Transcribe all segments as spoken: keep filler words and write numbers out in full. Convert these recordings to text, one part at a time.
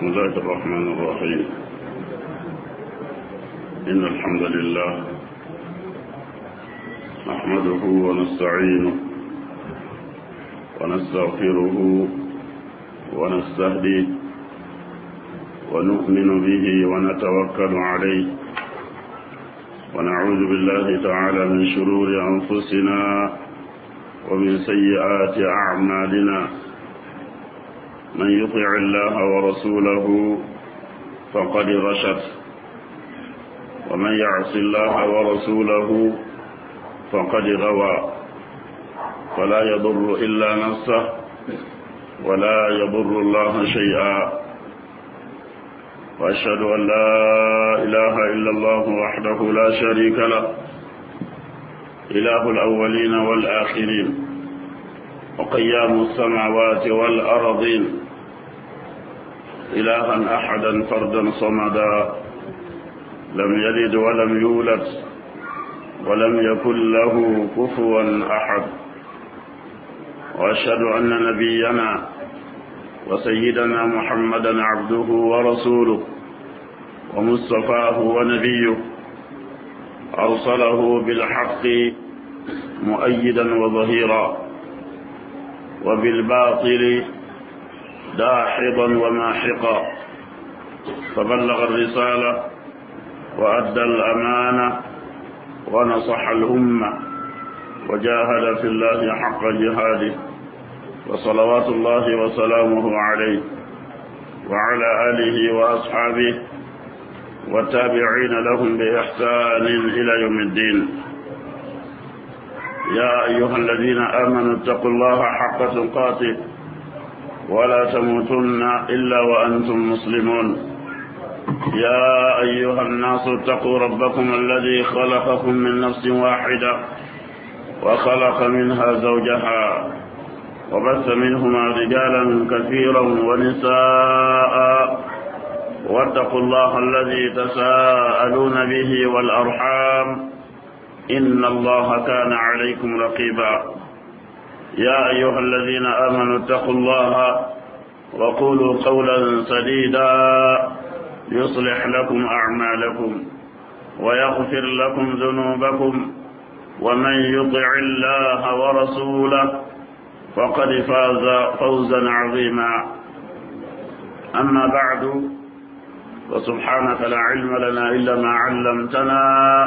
بسم الله الرحمن الرحيم. إن الحمد لله نحمده ونستعينه ونستغفره ونستهديه ونؤمن به ونتوكل عليه ونعوذ بالله تعالى من شرور أنفسنا ومن سيئات أعمالنا. من يطع الله ورسوله فقد رشد ومن يعص الله ورسوله فقد غوى فلا يضر إلا نفسه ولا يضر الله شيئا. وأشهد أن لا إله إلا الله وحده لا شريك له إله الأولين والآخرين وقيام السماوات والأرضين إلها أحدا فردا صمدا لم يلد ولم يولد ولم يكن له كفوا أحد. وأشهد أن نبينا وسيدنا محمدا عبده ورسوله ومصطفاه ونبيه أرسله بالحق مؤيدا وظهيرا وبالباطل داحضا وماحقا فبلغ الرسالة وأدى الأمانة ونصح الأمة وجاهد في الله حق جهاده وصلوات الله وسلامه عليه وعلى آله وأصحابه والتابعين لهم بإحسان إلى يوم الدين. يا أيها الذين آمنوا اتقوا الله حق تقاته ولا تموتن إلا وأنتم مسلمون. يا أيها الناس اتقوا ربكم الذي خلقكم من نفس واحدة وخلق منها زوجها وبث منهما رجالا كثيرا ونساء واتقوا الله الذي تساءلون به والأرحام إن الله كان عليكم رقيبا. يا أيها الذين آمنوا اتقوا الله وقولوا قولا سديدا يصلح لكم أعمالكم ويغفر لكم ذنوبكم ومن يطع الله ورسوله فقد فاز فوزا عظيما. أما بعد وسبحانك لا علم لنا إلا ما علمتنا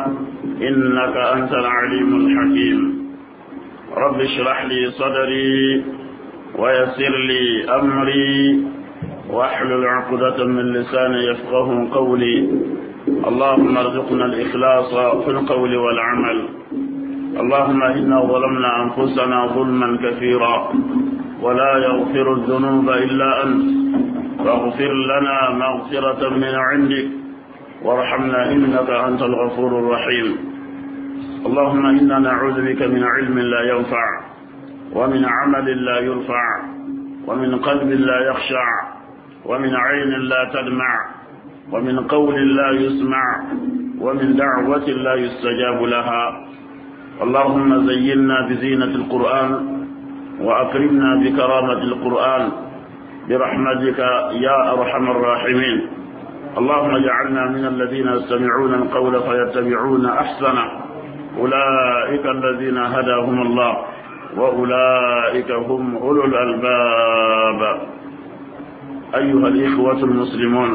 إنك أنت العليم الحكيم. رب اشرح لي صدري ويسر لي أمري واحلل عقدة من لساني يفقه قولي. اللهم ارزقنا الإخلاص في القول والعمل. اللهم إنا ظلمنا أنفسنا ظلما كثيرا ولا يغفر الذنوب إلا أنت فاغفر لنا مغفرة من عندك وارحمنا إنك أنت الغفور الرحيم. اللهم إنا نعوذ بك من علم لا ينفع ومن عمل لا يرفع ومن قلب لا يخشع ومن عين لا تدمع ومن قول لا يسمع ومن دعوة لا يستجاب لها. اللهم زينا بزينة القرآن وأكرمنا بكرامة القرآن برحمتك يا أرحم الراحمين. اللهم اجعلنا من الذين يستمعون القول فيتبعون أحسنه أولئك الذين هداهم الله وأولئك هم أولو الألباب. أيها الإخوة المسلمون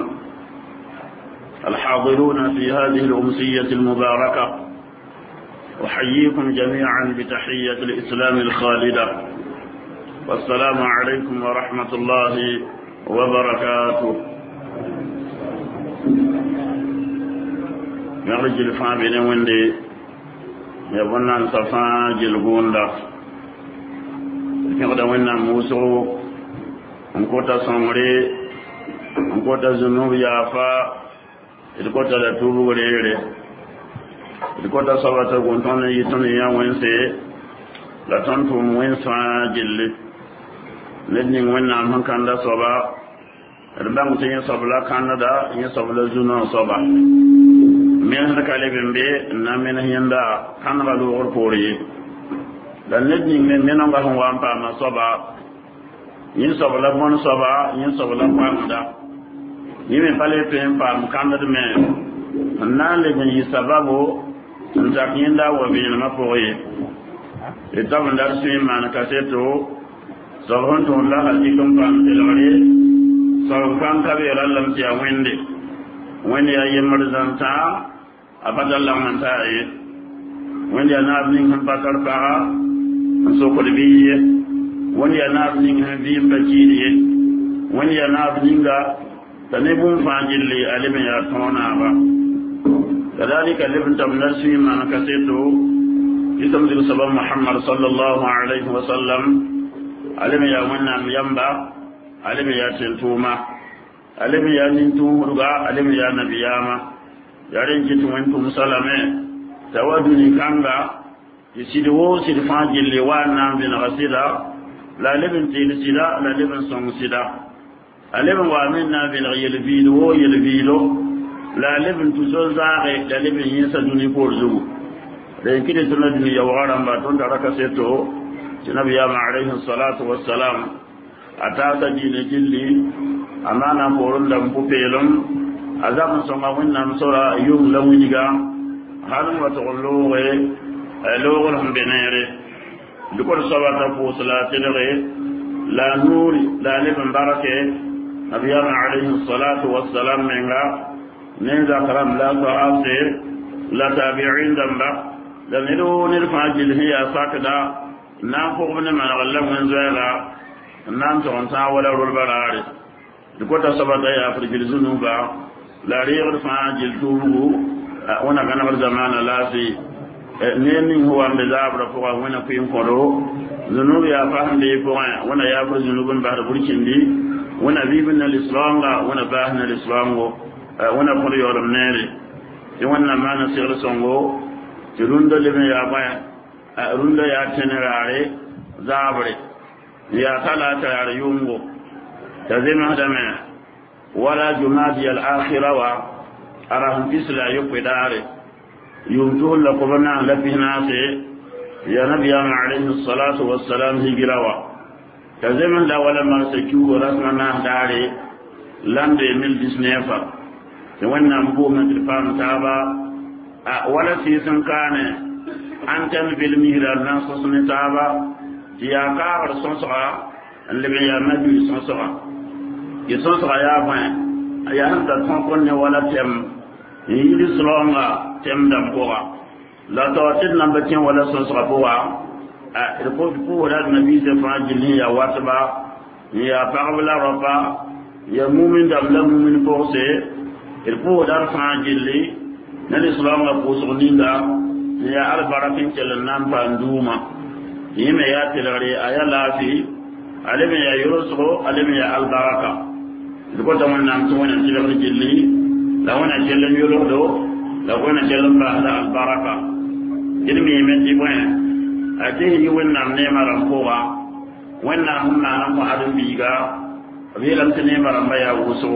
الحاضرون في هذه الأمسية المباركة أحييكم جميعا بتحية الإسلام الخالدة والسلام عليكم ورحمة الله وبركاته. يرجل فابين وندي يبنى صفا جلبوندا يقدر ونا موسو انكوتا سمري انكوتا زنوب يافا انكوتا لتوبو وليري انكوتا صباتا قنطان يتوني يا وينسي لتنتم وينسا جلي لدني ونا من كان دا صبا ربما تين صبلا كان دا يصبلا زنو صبا من هذا كلام بي نامين هيندا كان غلو غرفوري dan ned ning men men nga hon wampa ma soba yin soba la mon soba yin soba la pamda يمين بالي فين فام كامل من نال من يسببه نتاكين دا وبين ما فوي إتام درسي ما نكسيتو سبحان الله عليكم فام تلوري سبحان كبير الله متيا ويندي ويندي أي مرزان تا أبدا الله من تاي ويندي أنا أبني هم بكر كها سوق البيئة ويندي أنا أبني هم بيم بكيري ويندي أنا أبني غا تنبون فاجلي ألم يأتونا با كذلك لبن تبنسي ما نكسيته يتمدل سبب محمد صلى الله عليه وسلم ألم يأونا ينبا ألم يأتنتوما ألم يأنتوما ألم يأنبياما يارين جتوانتم سلامي تودني كانغا يسيدو سيد فاجلي وانا بن غسيدا لا لبن تيلسيدا لا لبن سونسيدا ألم وامنا بالغيل فيدو يلفيدو لا لبن تزوزاغي لا لبن ينسدوني بورزو لأن كده تندني يوغارم باتون ترك سيتو نبي عليه الصلاة والسلام أتاتا دين جلي أمانا فورن لم بوبيلم أزام سوما ونا مسورا يوم لوينيغا هارم وتغلوغي لوغلهم بنيري لكل صلاة فوصلا تنغي لا نور لا لبن بركة نبي عليه الصلاة والسلام منها نيزا كرام لا تعاصي لا تابعين دمبا لنلو نرفاجل هي ساكدا نافوق من من غلم من زيغا نام تغنسا ولا رولبراري لكوتا سبتا يا فرجل زنوبا لا ريغ فاجل توبو وانا كان زمان لاسي نيني هو مزاب رفوقا وانا كيم قدو زنوب يا فهم دي فوقا وانا يا فرج زنوبن بعد بريكين دي وانا بيبنا الإسلام وانا باهنا الإسلام وانا قري ورم نيري وانا ما نسيغ سنغو تروندو لبن يا بايا روندو يا تنراري زابري يا ثلاثة يا يومو تزيم هدمي ولا جمادي الآخرة وأراهم تسلا يقداري يومتون لقبنا لفهناسي يا نبي عليه الصلاة والسلام هجروا كزمن لا ولا ما سكيو رسمنا داري لاندي ميل ديسنيفا وانا مبومة الفام تابا ولا سيسن كان أنتم في المهر الناس صنع تابا يا كار صنصرا اللي بيا مدي صنصرا يصنصرا يا فان يا أنت تنقلني ولا تم يجي سلونغا تم دم قوة لا توتد نبتين ولا صنصرا قوة الكود قوة النبي سفاجل يا واتبا يا فقبل رفا يا مؤمن دبل مؤمن فوسي القوة الفاجل نالإسلام قوسونينغا يا البركين كلنام باندوما يما يا تلغري أيا لافي علم يا يرسو علم يا البركة الكود من نام سوين تلغري جلي لو أنا جلن يلودو لو أنا جلن بعد البركة علمي يمتي وين أتيه يوينا نيما رمكوا وينا هم نعلم عدم بيغا ويلم تنيما رمبيا وسو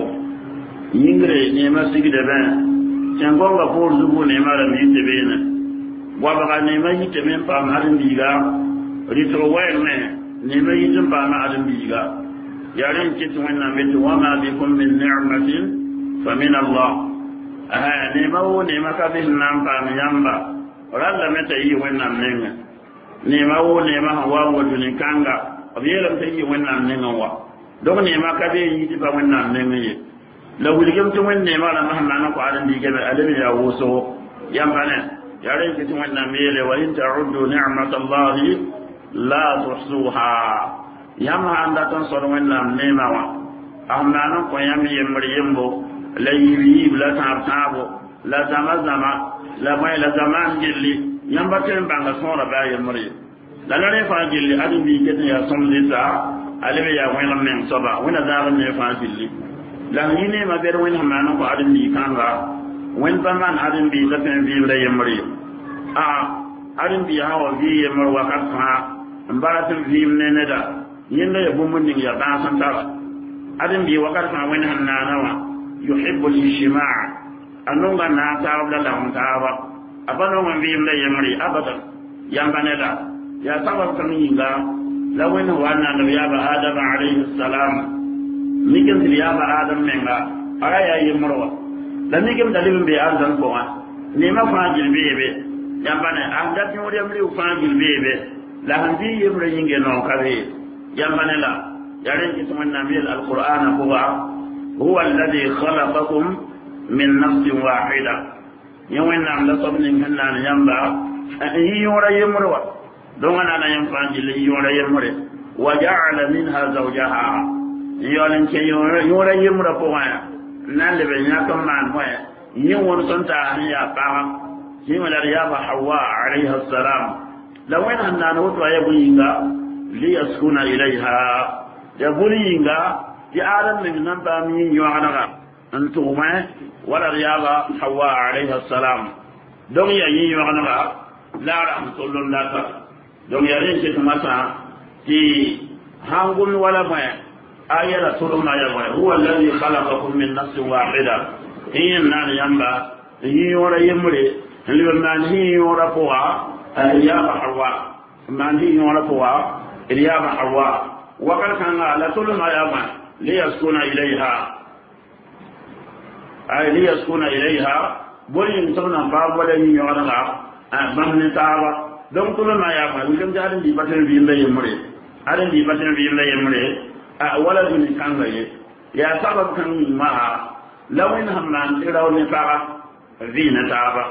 ينغري نيما سيكي دبان تنغوغا فور زبو نيما رمي تبين وابغا نيما يتمين فام عدم بيغا ريترو وين نيما يتم فام عدم بيغا يارين كت وينا مت وما بكم من نعمة فمن الله أها نيما ونيما كبه نام فام ينبا ورلا متى يوينا نيما nema wo nema hawa wo duni kanga abiyelam tayi wannan nenga wa don nema ka be yi ti ba wannan nenga ye la wuligam to wannan nema la mahna na ko adan di gebe alami ya woso yambane ya ren ki to wannan mele wa in ta'uddu ni'matallahi la tuhsuha yama anda tan so wannan nema wa amma na ko yami yemri yembo la yibi la ta'tabo la tamazama la mai la zaman jilli yamba ten banga sora ba ya mari la la fa jilli adi bi kete ya somli ta alebe ya wena men soba wena da ne fa jilli la yine ma ber wena ma ko adi bi kanga wen ba man adi bi la ten bi la ya mari a adi bi hawa bi ya mar wa ka fa mbara ten bi ne ne da yinda ya bumun din ya ba san ta adi bi wa ka fa wena na na wa yuhibbu al-ijtima' anunga na ta da la mutawa abano man bi mla yamri abadan yambaneda ya sabab kaminga lawena wana nabi ya ba adam alayhi salam mikin ya ba adam menga aya yimro la mi gem dalim be arzan ko wa ni ma fa jil bebe yambane anda ti wori amri fa jil bebe la handi yimro yinge no kabe yambane la yaren ki tuman nabil alquran huwa huwa alladhi khalaqakum min nafsin wahida yawan nam la sabnin hanna yamba yi yora yimro wa don ana na yam fa jil yora yimro wa ja'ala minha zawjaha yolen ke yora yimro ko wa nan le be nya kam man wa yin won son ta ya ba shi mala ya ba hawa alaiha assalam lawan hanna no to ya buyinga li yaskuna ilaiha ya buyinga ya adam min nan ba min yo anaga antuma wala ya ba hawa alaiha assalam don ya yin yo anaga la rahmatullahi don ya rin ce kuma ta ti hangun wala ba آية رسول ما يقول هو الذي خلقكم من نفس واحدة هي النار ينبع هي ورا يمري اللي بمان هي ورا فوا الياب حواء من هي ورا فوا الياب حواء وقال كان رسول ما يقول ليسكن إليها أي ليسكن إليها بولين تمنا باب ولا هي ورا من تابا دم كل ما يقول وجم جارين دي بتر بيم لا يمري أرين دي بتر بيم لا يمري wala duni kanga ye ya sabab kan ma lawin hamman tirawni fara vina taba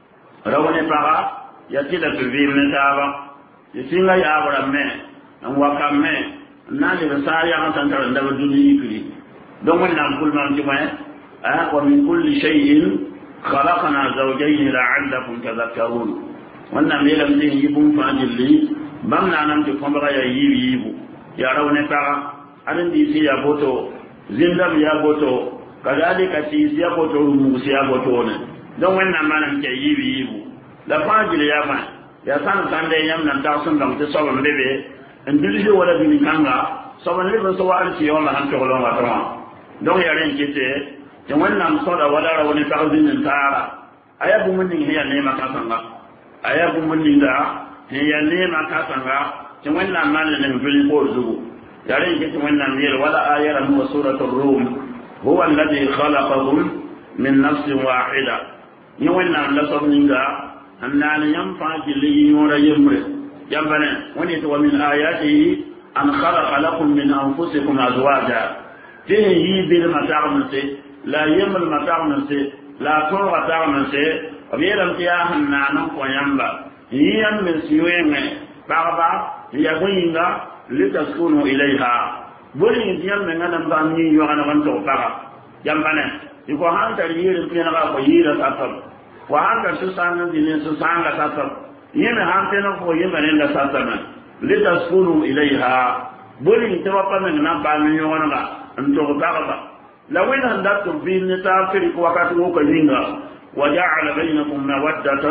rawni fara ya tida vina taba yisinga ya abra me an waka me nani rasaya an tantar da duni ikri don wannan kulman jima'a ah wa min kulli shay'in khalaqna zawjayn la'allakum tadhakkarun wannan me lam din yibun fa'illi bamna nan to kombara ya yibi yibu ya rawni fara arin di si ya boto zindam ya boto kadalika si ya boto musi ya boto ne don wannan manan ke yibi yibu da fajil ya ma ya san san da yam nan ta sun dam ta saban bebe en dili wala bi kanga saban le so wa alci yon han to lo ma tama don ya ren kite te wannan so da wala ra woni ta'zin nan tara ayabu mun ni ya ne ma ka sanga ayabu mun ni da ya ne ma ka sanga te wannan manan ne bi ko zugo يعني جت من النمير ولا آية هو سورة الروم هو الذي خلقهم من نفس واحدة يوانا لصب نجا أن ينفع جلي يورا يمر ينبنى ونيت ومن آياته أن خلق لكم من أنفسكم أزواجا فيه بالمتاع منسي لا يمر متاع منسي لا طول متاع منسي وبيلم تياه النعنم وينبا هي من سيوين بابا يقول لتسكنوا إليها بولين ديال من أنا بامي يوانا وانتو بقى جنبنا يقول هان تريير فينا بقى يير ساتر وهان تسوسان دين سوسان ساتر يم هان فينا فو يم من ساتر لتسكنوا إليها بولين توقع من أنا بامي يوانا بقى انتو بقى لو إن هندتم في نتافر وقته كجينغا وجعل بينكم مودة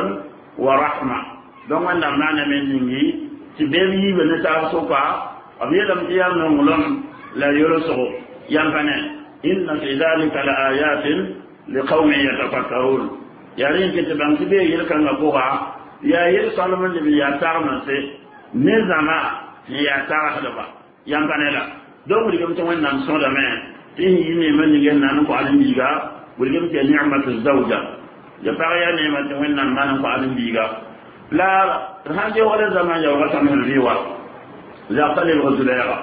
ورحمة دون أن نمنا من نجي تبني بنتاسوكا أبيلم تيام نملم لا يرسو ينفني إن في ذلك لآيات لقوم يتفكرون يارين كتبان تبيه يلكن لقوها يا يرسل من اللي ياتار من سي نزما ياتار خلفا ينفني لا دوم لكم تمين نمسون دمين إيه يني من يجن نانكو علم بيغا ولكم نعمة الزوجة يفعي نعمة تمين نانكو علم بيغا لا هذا ولا زمان يوغا من الريوة زعطا للغزليرة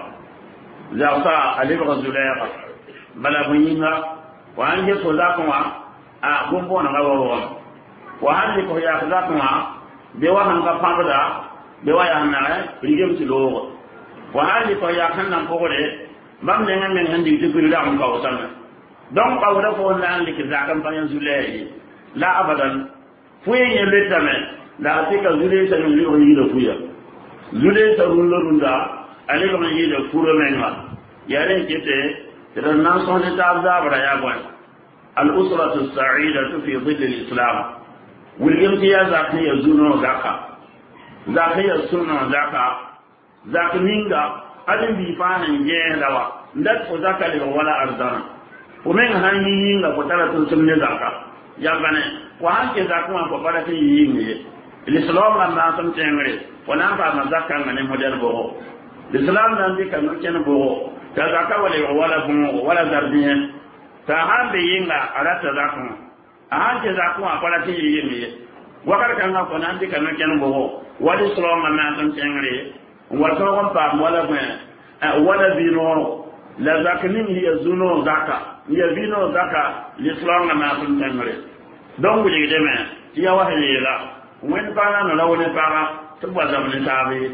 زعطا للغزليرة بلا بنينا وأن يسو ذاكما أقومون غوغا وأن يكو يأخذاكما بواهن غفابدا بواهن رجم سلوغ وأن يكو يأخذنا فقولي بمنا من هندي تقول لهم قوتنا دون قولا فولا لك ذاكم فينزليه لا أبدا فوين يلتمن la tika zule sa ni ko yi da fuya zule sa rulo runda ale ko yi da furo menga yare kete ran nan son ta da bara ya gwan al usratu as-sa'idatu fi dhill al-islam wulgim ya zakhi yazuno zaka zakhi yazuno zaka zakminga adin bi fanan je dawa ndat ko zaka le wala arzana ko men hanyi nga ko tara tun sunne zaka yabane ko hanke zakuma ko fara ti yi l'islam lamba sam tengre wana ba mazaka ngane model bo l'islam nan di kan ken bo ta zaka wala wala bo wala dardiye ta han be yinga arata zakon a han ke zakon a fara ti yimi wakar kan ga ko nan di kan ken bo wali solo ma na tan tengre wa to gon pa wala me wala bino la zaknin hiya zuno zaka hiya bino zaka l'islam ma tan tengre donc wuli de me ya wahele la wen bana na lawne para to wa zaman tabe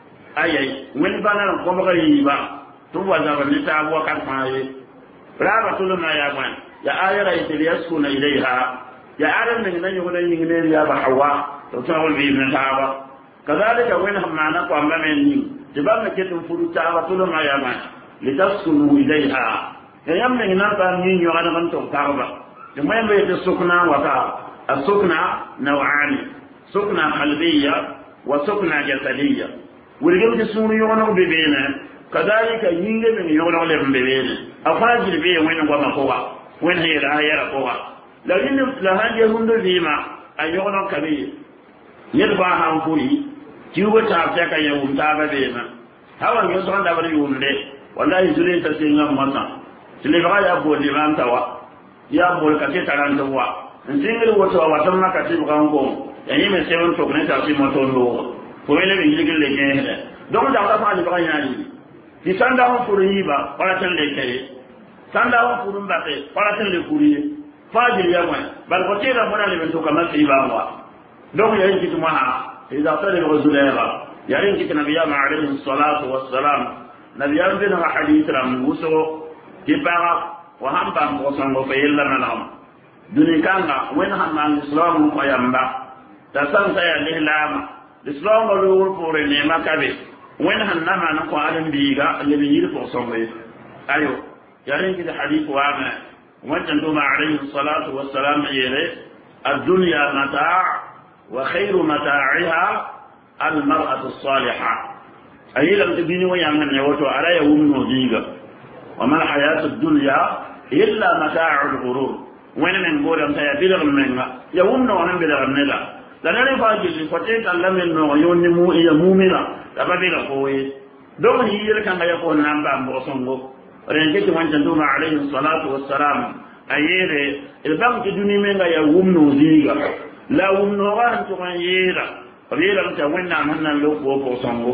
ayay wen bana ko ba yi ba to wa zaman tabe wa kan faye raba tulma ya man ya ayara yaskuna ilaiha ya aran min nan yugo nan yingine ya ba hawa to tawul bi min taaba kadalika wen hamana ko amma men ni dibanga ketum furu taaba tulma ya man litaskunu ilaiha ya yamma nan ba ni nyo ana man to taaba de may be de sukna wa ta asukna naw'ani sukna qalbiyya wa sukna jasadiyya wurgem de sunu yugo no be bena kadalika yinge min yugo no le be bena afajir be wen ko ma ko wa wen hira ya ko wa لكن لهذه هند ذيما أيونا كبير يرفع هم فوي جوا تعبتك يوم تعب ذيما هوا يسون دبر يوم ده والله يزوري تسينا منا سلفا يا بول لمن توا يا بول كتير تران توا نسينغ وتوا وتما كتير بكانكم يعني مسيرون تكون تاسي مطول لو فويله بيجي لكين هذا دون دعوة فاني بكاني في سندهم فوريبا ولا تنلكي سندهم فورم باتي ولا تنلكوري فاجر يا من بل قتيلا منا لمن تكمل في بابا دون ينكت معها إذا طلب غزلها ينكت نبينا عليه الصلاة والسلام نبينا بنا حديث رم وسو كبارا وهم بام وصن وفيلا منهم دني كان وين هم عن الإسلام وينبع تسان سيا الإسلام الإسلام ولول فور النعمة كبير وين هم نما نقو علم بيجا اللي بيجي فوصنه أيوه ينكت حديث وامه وانتم عليه الصلاة والسلام إليه الدنيا متاع وخير متاعها المرأة الصالحة أي لم تبيني ويامن يوتو على يوم نوزيغا وما الحياة الدنيا إلا متاع الغرور وين من قول أنت يبلغ منها يوم نوهم بلغ منها لأنه فاجل فتيك اللم إنه يونمو إيا مومنا لبلغ قوي دون هي لكن يقول نعم بصنغو رنجت وانتم عليه الصلاة والسلام أيره البنك دوني من يا ومنو زيغا لا ومنو وانتم أيره أبيلا أنت وين عملنا لوك وفوسانغو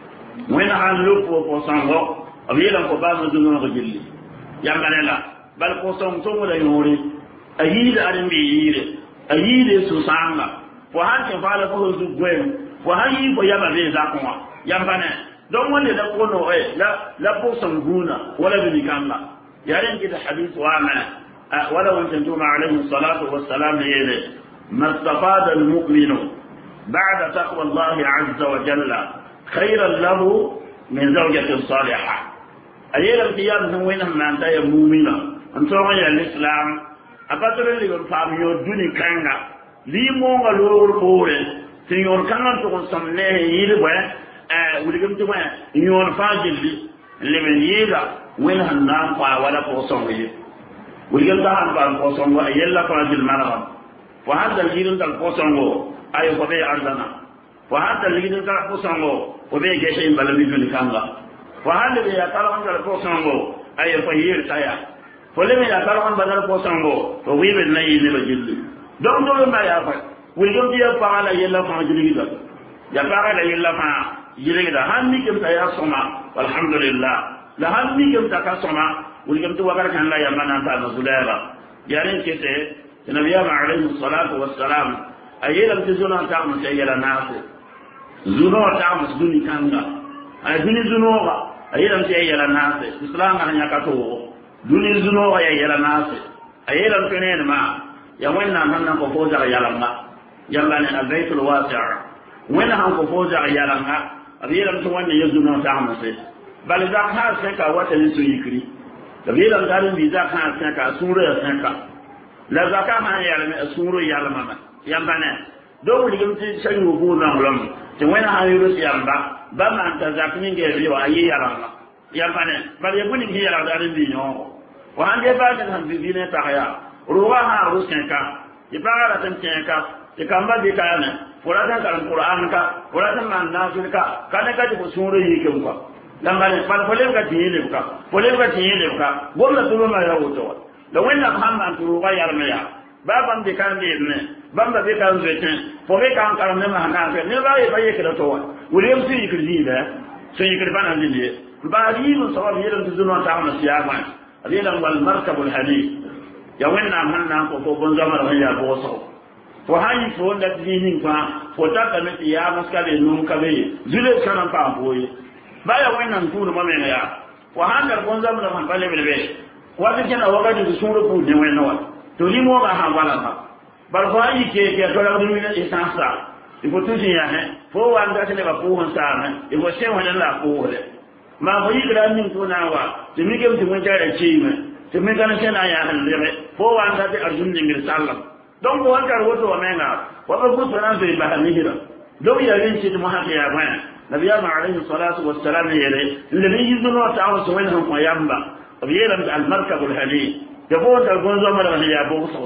وين عن لوك وفوسانغو أبيلا كبار دونو رجلي يا مالا بل فوسانغ توم لا يوري أيد أرمي ييره أيد سوسانغا فهان كفاله فوز دوغوين فهان يبو يابا بيزاكوا يا مالا don wanda da kono eh la la bosan guna wala bi kanna yarin ki da hadith wa ma wala wa antum alayhi salatu wassalam yele mastafada almu'minu ba'da taqwa Allah azza wa jalla khayran lahu min zawjati salihah ayela tiyam nan wena man da ya mu'mina anto ya islam abatore li gon fam yo duni kanga li mo ngalor bore tinyor kangan to somne yile ولكن تما يون فاجل لمن يلا وين هنام فا ولا فوسونغي ولكن تهان فا فوسونغو يلا فاجل مرام وهذا الجيل ده فوسونغو اي فبي ارضنا وهذا الجيل ده فوسونغو وبي جيشين بلمي في كانغا وهذا اللي يطلع عند فوسونغو اي فيير تايا فلما يطلع عند بدل فوسونغو وبي بني لبجل دون دون ما يافا ولكن دي فالا يلا فاجل كده يا فالا يلا فا يريدا هاني كم تيا سما والحمد لله لا هاني كم تكا سما ولكم تو وقر كان لا يمنا انت نزولا يارين كته النبي عليه الصلاه والسلام ايلم تزونا تام سيلا ناس زونو تام دوني كانغا اي دوني زونو ايلم سيلا ناس اسلام غنيا كاتو دوني زونو يا يلا ناس ايلم كنين ما يا وين نان كو فوجا يالا يلا البيت الواسع وين هم كو فوجا يالا أبيلم تواني يزنا تعمسه بل إذا كان سنكا وتنسو يكري أبيلم دارن بيزا كان سنكا سورة سنكا لا زكاة ما يعلم سورة يعلم ما يمبنا دو لكم تشيء وقول لهم توين هايروس يمبا بما أنت زكنين جري وأي يعلم يمبنا بل يقول إن هي يعلم دارن بينه وهم يبادر هم بينه تحيا روحها روسنكا يبغى تنسنكا يكمل بكانه Furatan kalam Quran ka, furatan mannasul ka, kana ka jibu suru yike ka. Lambane pan polen ka tiyele ka, polen ka tiyele ka. Bolla tulo ma ya wuto. da wannan hamman turu ga yarmaya baban de kan de ne bamba be kan zetin fo be kan karam ne ma kan ne ba ye baye kida to wa wulem si yikri da sai yikri bana lille ba ri mun sawab yelam tuzuno ta ma siyama adilan wal markabul hadid ya wannan hanna ko ko bon zamar ya bo so fo hayi fo da dinin fa fo ta ka ne ya maskale nun ka be zule kanan fa boye baya wannan turu ma me ya fo hangar bon zamar man bale be be wata kena wakati da sun rufu ne wani nawa to ni mo ga han wala ba bar fa yi ke ke to la dumi ne isansa ifo tuji ya he fo wanda tele ba ko hon sa ne ifo se wala la ko wala ma ko yi gran nin to na wa to mi ke mun ta da ci me to mi kana kana ya han le fo wanda ta arjun ne ngir sallam don ko wanda wato wa menga wa ba ku sanan zai ba ni hira do ya rin ci mu haka ya ba nabiya ma alaihi salatu wassalam yele le yi zuno ta wa so wani han ko yamba وبيلم المركب الهدي يقول تقول زمر من يابوسو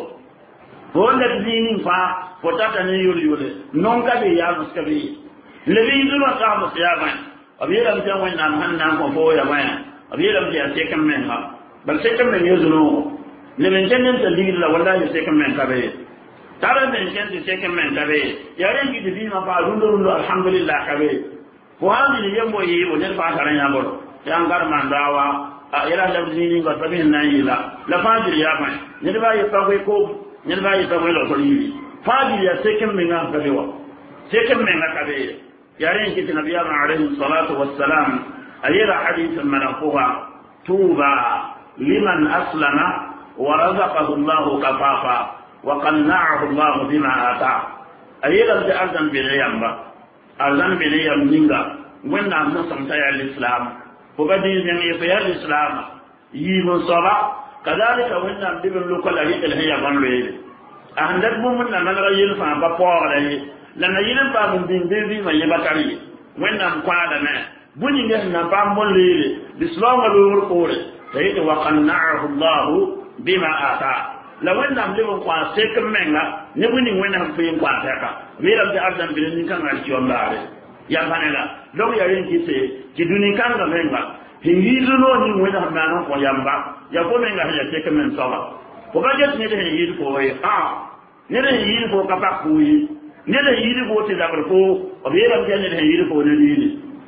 قول لك دينين فا فتاتني يولي يولي نون كبي يا مسكبي الذي يدل قام صياما وبيلم تقول نام هن نام فوق يا مايا وبيلم تيكم منها بل سيكم من يزنو لمن جنن تدير لا ولا يسيكم من كبي ترى من جنن تيكم من كبي يا رين كي تبي ما فاعلون دون الحمد لله كبي وهذه اليوم وهي ونرفع سرنا بول يا انغار من دعوة ila da dini ba tabin nan ila la fajir ya fa ne ba ya fa ko ne ba ya fa lo so yi fajir ya sekin min ga gabewa sekin min ga gabe yarin ki nabiya ma alaihi salatu wassalam ayira hadith manafuha tuba liman aslama wa razaqahu Allah kafafa wa qanna'ahu Allah bima ata ayira da azan bi yamba azan bi yamba wannan mun samta ya al-islam وبدي من يفيا الإسلام يمن صلاة كذلك وإن بيبن لوكا لهي الهي بانويل أهندك بمن من غير فان بقوة عليه لأن يلم بابن دين بيبي ما يبكري وإن قال ما بني جهنا بامن ليل الإسلام لور قول فهيت وقنعه الله بما آتا لو إن بيبن قوة سيكم منها نبني وإن فين قوة تكا ميرا بأرضا بلنين كان الجيوم داري ya fanela donc ya ren kise ki duni kan ga menga hingizo no ni wona hamana ko yamba ya ko menga ya teke men sawa ko ba jet ne de yiri ko e ha ne de yiri ko ka pa ku yi ne de yiri ko te da ko o be ram jenne de yiri ko ne dini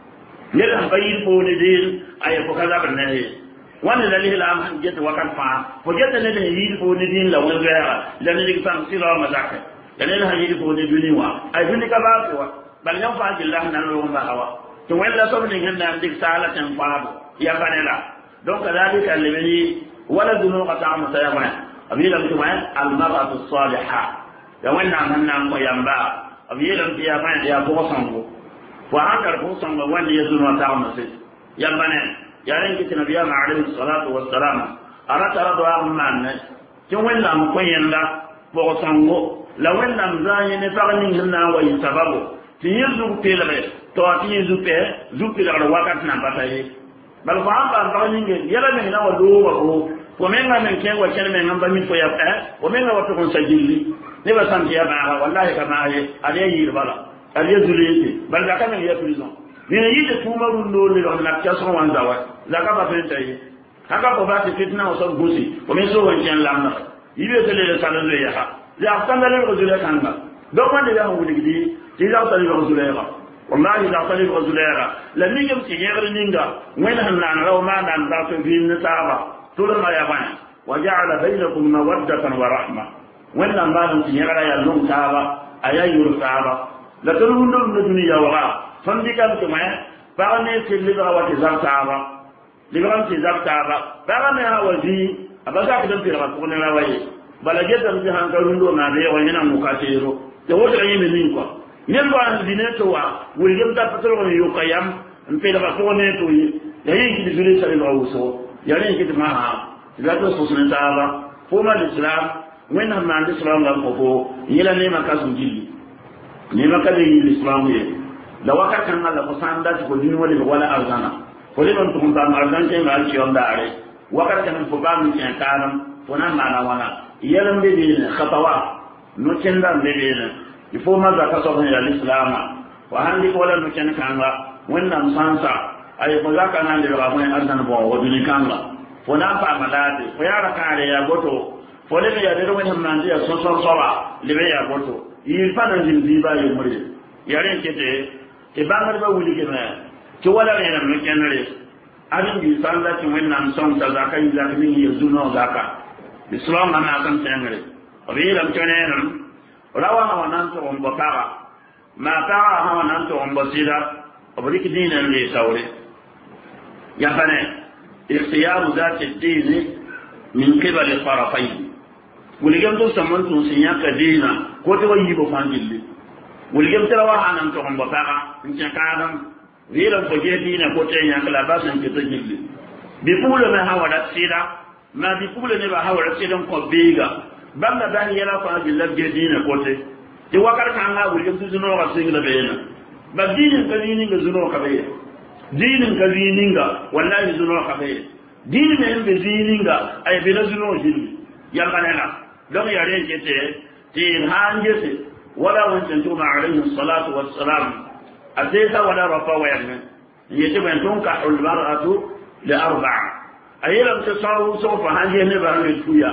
ne de ba yiri ko ne din ay ko kaza ban ne wanda dalil am han jet wakan fa ko jet ne de yiri ko ne din la wona gara la ne de fan sila ma zakka ne de yiri ko ne duni wa ay duni ka ba ko bal yam fa jillah nan lo ma hawa to wala so ni ngenda ndik sala tan fa ya fanela donc dalika alladhi wala dunu qatam sayama abila mutuma al mar'atu salihah ya wanna nan nan ko yamba abila ya fa ya ko sango wa hakar ko sango wanda ya dunu ta amse yamba ne ya ran kitin nabiya ma alayhi salatu wassalam ara tara do amman ne kin wanna mu ko yanda ko sango la wanna mzani ne fa ni hinna wa sababu ti yezu pelare to ati yezu pe zu pelare wakati na bataye bal fa amba ba ninge yala me na wado wa ko ko menga men ken wa ken men amba min ko ya eh o menga wa to kon sajili ne ba sam ya ba wallahi kama ye ale yir bala ale zulete bal da kan ya prison ni ne yide tumaru ndo le on la kaso wan zawa la ka ba fe tayi haka ko ba te fitna o so gosi o men so wan ken lamna yibe tele le salon le ya ha ya tandale ko zule kan ba donc wanda ya hu digdi إذا طلب رسولها والله إذا طلب رسولها لم يمسك غير نينغا وين هن لو ما نان ذات في النسابة طول ما يبان وجعل بينكم مودة ورحمة وين ما نمسك غير يلون سابا أيا يرسابا لتنون من الدنيا وغا فندكم كما بعدين تلقى وتزار سابا لقرام تزار سابا بعدين هواجي أبغى كده في رقم لا وعي بلجت أمسك هنكرون دون هذا وين مكاسيرو تقول أيه منكم nyemba dineto wa wuliyam ta patro ni yukayam mpela ba ko ne to yi yayin ki dibile sare ba uso yayin ki ma ha zato so sunan taala fo ma islam wena ma islam ga ko ko yela ne ma kasu jilli ne ma kale yi islam ye da waka kan Allah ko sanda ko dinu wala wala arzana ko le ban to kun ta arzan ke ma ci onda are waka kan ko ba mi kan kanam to nan ma na wana yelam be be khatawa no kenda be be il faut ma zaka so ya l'islam wa handi ko la no ken kanga wannan sansa ay ko zaka nan de ba mun ardan bo woduni kanga fona pa malade fo ya rakare ya goto fo le ya de woni mandi ya so so sowa le ya goto yi fana jindi ba yi muri yare kete ke bangar ba wuli ke na ke wala ne na me kenare adin bi sanda ti wannan son ta zaka yi zaka min yanzu no zaka islam na kan tengare obi lam tenen rawa ha nan to on botara ma tara ha nan to on basira obi ki dinan le tawre ya bane ikhtiyar zat ad-din min qibal al-tarafayn wuligam to samantu sinya ka dina ko to yi bo fangilli wuligam tara ha nan to on botara in ka kadam wiram ko je dina ko te nya kala basan ke to jilli bi pula ma ha wada sida ma bi pula ne ba ha wada sida ko biga banda dan yela fa billah je dina ko te ti wakar kan ha wuligam tu zuno ga singla beena ba dinin ka dinin ga zuno ka beena dinin ka dinin ga wallahi zuno ka beena dinin ne be dinin ga ay be zuno jilli yanganela don yare ke te tin hanje se wala wancan tuma alaihi salatu wassalam أتيت ولا رفوعنا يجب أن تنكح المرأة لأربع أيلم تصاو سوف هذه نبأ نتويا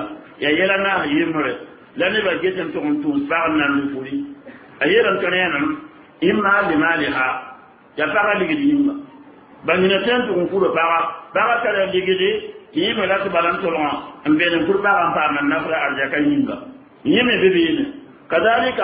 يلا يمر لا نبأ جسم تونتوس بعنا نفوري أيلم كنينا إما لمالها يفعل لجديم بنيتين تنفور بقى بقى كلا لجدي يم لا تبلن تلون أم بين كل بقى أم فهم النفر أرجع كينغا يم ببين كذلك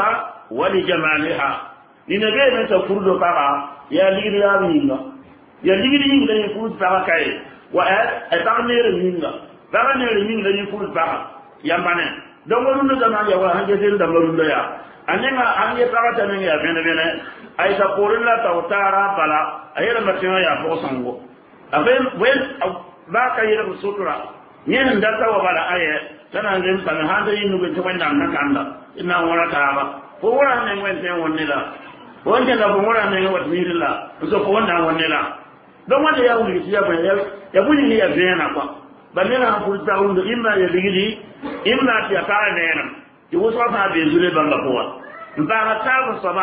ولجمالها ina be na ta furdo para ya ligri ya minga ya ligri minga ni furdo para kai wa a ta ne minga ba ne minga ni furdo para ya bane don wonu da na ya wa hanje sai da marun da ya anenga anje para ta ne ya bene bene ai ta porilla ta utara pala ayira matino ya fo sango aben wen ba ka yira sutura yen da ta wa bala aye tana ngin tan hande yinu be to wanda nan kanda ina wala ta ba ko wala ne wen ten wonnila wanda da bumura ne ga wadmirilla so ko wanda wannela don wanda ya wuri ya ban ya buni ne ya bena kwa banena hafu ta wanda imma ya digidi imma ya fara ne nan ki wasu fa be zule ban lafuwa ba ta ba saba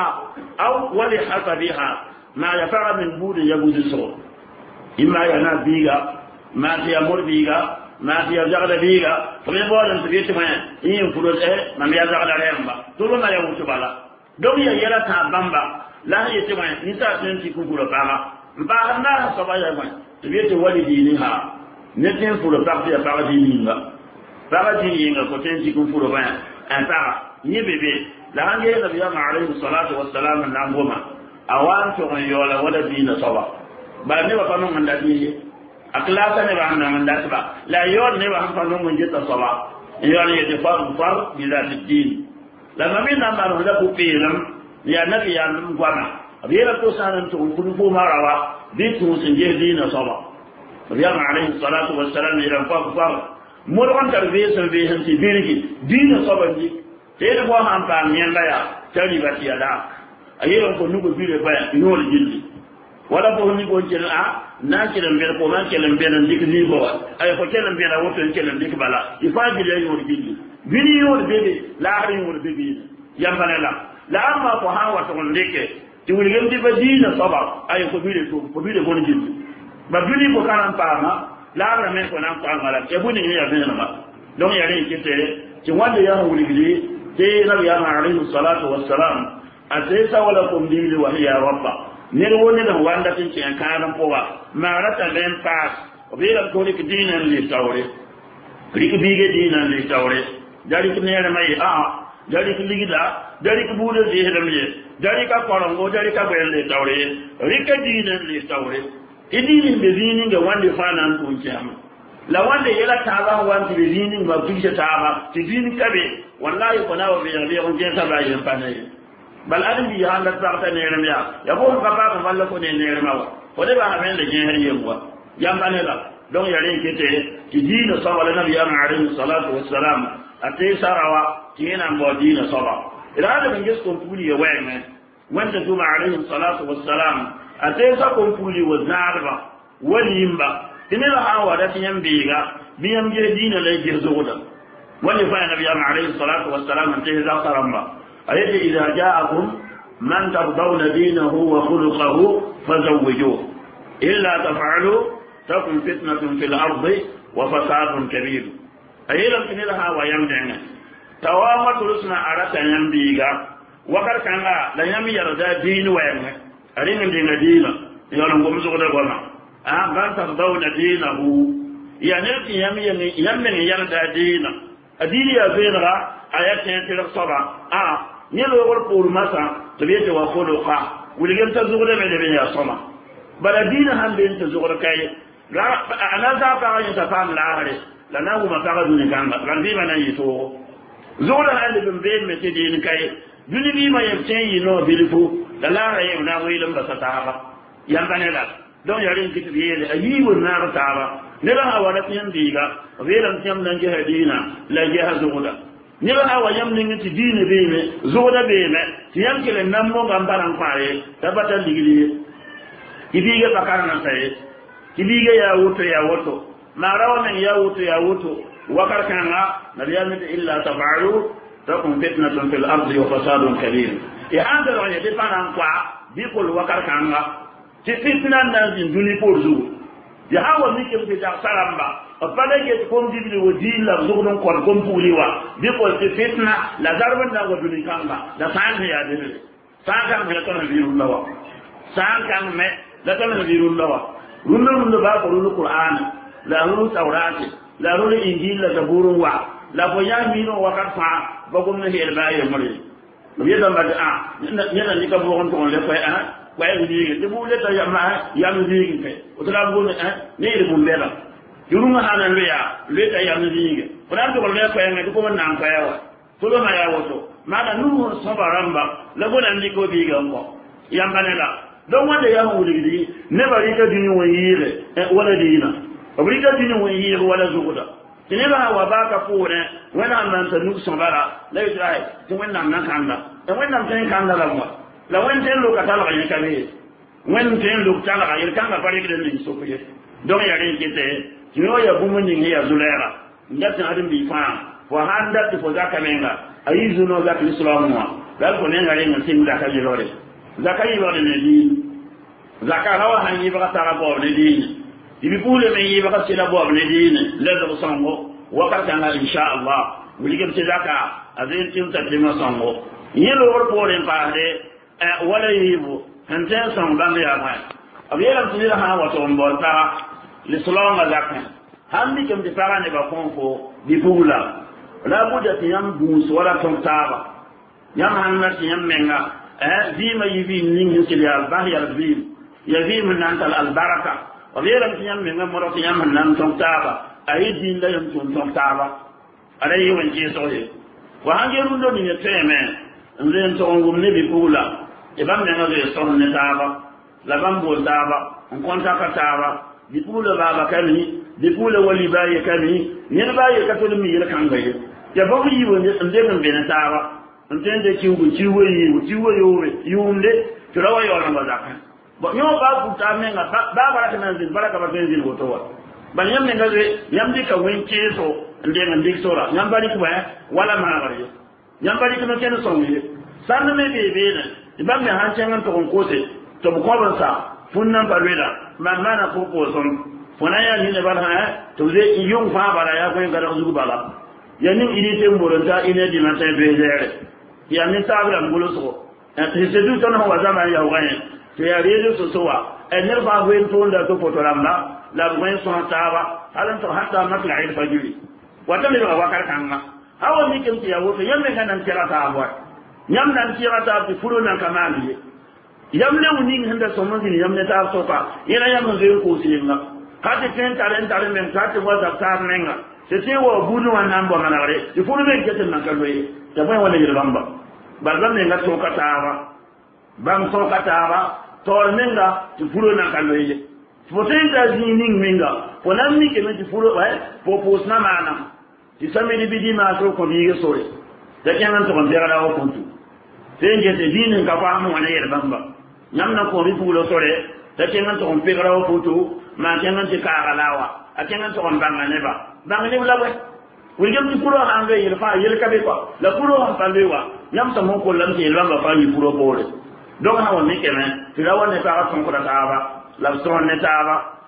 au wali hasabiha ma ya fara min budi ya budi so imma ya na biga ma ya murbiga ma ya jagda biga to me bolan to yete ma yin fudo e ma ya jagda remba to ma ya wutu bala don ya yara ta bamba la ya ce mai nisa sun ci kugura fama ba na so ba ya mai to be to wali dini ha ne tin furo ta ya ba dini nga ba dini nga ko tin ci kugura ba an ta ni bebe la hange da biya ma alaihi salatu wassalam nan goma awan to on yola wala dina sawa ba ne ba kanu manda dini akhlasa ne ba nan manda ba la yor ne ba kanu mun jita sawa yor ne de far far bi da din lama min nan ba da ku piram ya nabi ya nan gwana abiyara to sanan to kun ko marawa bi to sun je dina saba biya ma alaihi salatu wassalam ila fa fa murwan tarbiya sun bi hanti birgi dina saba ji te da ko han pa nyen la ya tari ba ti ada ayira ko nugo bi re ba no le jilli wala ko ni ko jil a na kiran be ko man kiran be nan dik ni ko ay ko kiran be na woto kiran dik bala ifaji le yo jilli bini yo bebe la hari yo bebe yambana la la amma ko ha wa to ndeke ti wuri gem di badina saba ay ko bide to ko bide gon jilli ba bini ko kanan pa ma la ra men ko nan ko ngala e buni ni ya bena ma don ya ri kite ti wanda ya wuri gidi te nabi ya alayhi salatu wassalam atesa wala kum dili wa hiya rabba ne woni da wanda tin ci kanan po wa ma rata ben pass o bi la ko ni dinan li tawre rik bige dinan li tawre dari ko neere mai a dari ko ligida dari ko bude de hedam ye dari ka korongo dari ka belle tawre rika dinan li tawre idini be dinin ga wande fanan ko jam la wande yela taaba wanti be dinin ma bisha taaba ti dinin kabe wallahi ko nawo be be on je saba yin fanay bal adam bi handa tarta neere ya ya bo ka ba ko walla ko ne neere ma ko de ba men de je her yemwa yam banela don yare kete ti dinin sawala nabi alayhi salatu wassalam ate sarawa kina mbodina sala ila da ngis kon puli ya wayme wanda tuma alayhi salatu wassalam ate sa kon puli wa zarba walimba inila hawa da tiyan biga biyam je dina lay jirzoda wani fa nabi alayhi salatu wassalam ate za saramba ayati idha ja'akum man tardawna dinahu wa khuluquhu fazawwijuhu illa taf'alu takun fitnatun fil ardi وفساد كبير أيضا كنلها ويمدعنا توامة رسنا أرسا ينبيغا وقر كان لا يمي يرد دين ويمه أرين دين دين يولن قمزق دقونا أم ترضون دينه يعني يمي يمي يرد دين الدين يزينها آيات ينتلق صبع آه نيلو يقول قول مسا تبيت وخلقا ولكن تزغل من بني صمع بل الدين هم بين تزغل كي أنا زعفا يتفهم العهد لأنه ما فقدني كان لأن بما نيتوه زغل هذا من بين متدين كي دوني بما يبتين ينو بلفو للا يمنا ويلم بسطابا يمبني لك دون يرين كتبيه أيب النار تابا نلها ولكن ديغا ويلم تيمنا جهة دينا لا جهة زغل نلها ويمنا تدين بيمي زغل بيمي تيمكل النمو غمبران فاري تبتا لغليه كبيغة بكارنا سيه كبيغة يا وطو يا وطو ما رأى من يا وطو يا وطو وكر كان نبيامت إلا تفعلوا تكون فتنة في الأرض وفساد كبير يهاندر أن يدفع نقوى بيقول وكر كان تفتنا نازل دوني فورزو يهاوى ميكم في تغسرم با أفضل يتكون دي ودين لغزوغن قرقم فوليوا بيقول تفتنا لزربن نغو دوني كان با لسان هي دي سان كان ميكون بيرو الله سان كان مي لكن بيرو الله رنو رنو با قرون القرآن لا رنو توراة لا رنو إنجيل لا زبور وا لا بيان مينو وقت فا بقوم نهي الباقي مري نبيذا بعد آه نحن نيكا بقول تقول لك آه وين ديك تقول لك يا ما يا مديك كي وتلا بقول آه نير بومبلا يروم هذا ليا ليا يا مديك ولا تقول لك يا ما تقول نعم كيا تقول ما يا وتو ما ده نور صبرامبا لقول عندك وبيجا مو يا مبنلا don wanda ya hu digidi ne bari ka dini wayire wala dina bari ka dini wayire wala zuguda tine ba wa baka fure wala man ta nuk sabara la yidai to wannan nan kanda to wannan tan kanda la wa la wannan lo ka tala ga ka ne wannan tan lo ka tala ga ka ga bari gidan ni so ko ye don ya rin kite kino ya bumun ni ya zulera ngata adin bi fa wa handa to zaka menga ayizu no zaka islamu dal ko ne ngare ngin da ka jilore zakai wa ne di zakara wa hanyi ba ta rabo ne di ibi bule me yi ba sila bo ne di ne le do sango wa ka tan insha Allah wuli ke zaka azin tin ta dima sango yi lo wor po ren pa de wala yibu han tan sang ba me ya ba abiyela tin ha wa to mbon ta l'islam zakka hambi kem de para ne ba konko di bula la buda tiyam bu wala ton taba yam hanna tiyam menga ديما يبين نين سلي الباهي البيم يبين من أنت البركة وغير مسيام من مرة يام من أنت تابا أي دين لا يمكن تابا عليه من جيسوه وهاجرون دون يتيمة إنزين تونغم نبي بولا يبام نغزي صون نتابا لبام بول تابا نكون تاكا تابا بيقول بابا كني بيقول ولي باي كني نين باي كتول ميل كانغي يبغي يوم إنزين بين تابا ntende kiwu kiwu yiwu kiwu yowe yumde turawa yona bazaka bo nyo ba kuta menga ba baraka nanzin baraka ba benzin gotowa ban yamne ngaze yamdi ka wenke so ndenga ndik sora nyambali kwa wala magari nyambali kuma kene so wiye sanne me bebe na ibam me hancen to kon kote to bu koban sa funnan barweda man mana ko ko son funaya ni ne ban ha to ze yung fa bara ya ko ngara zugu bala yanin idi temboranta ine di na tay bezere ya min sabra ngolo so en se du ton ho zama ya waye te ya redo so so wa en ne ba wen to nda to fotoramba la wen so taba halan to hatta matla il fajiri wata mi ba wakar kanga hawa mi kem ti ya woto yamme kanan kira ta abwa nyam nan kira ta bi furo nan kamali yam le woni handa so mo gini yam ne ta so ka ina yam ngi ko singa kati fen talen talen men kati wa da tar nenga se te wo bunu wan nan bo manare di furo men kete nan kalwe da bai wala yir bamba bazan ne ga so katawa bam so katawa to nenga di furo nan kalwe foten da zinin minga ponan mi ke men di furo wa po posna mana ti samedi bidi ma so ko bi ge sore da kenan to on dera wa kuntu tenge te dinin ka fa mu wala yir bamba namna ko ri fulo sore da kenan to on pe gara wa kuntu ma kenan ti ka galawa a kenan to on banga ne ba banga ne la we wi gem ti furo an ge yir fa yir ka be ko la furo on pa lewa nyam ta mon ko lam ti lamba fa ni furo bore donc ha woni kenan ti rawa ne ta ko ko ta ba la son ne ta ba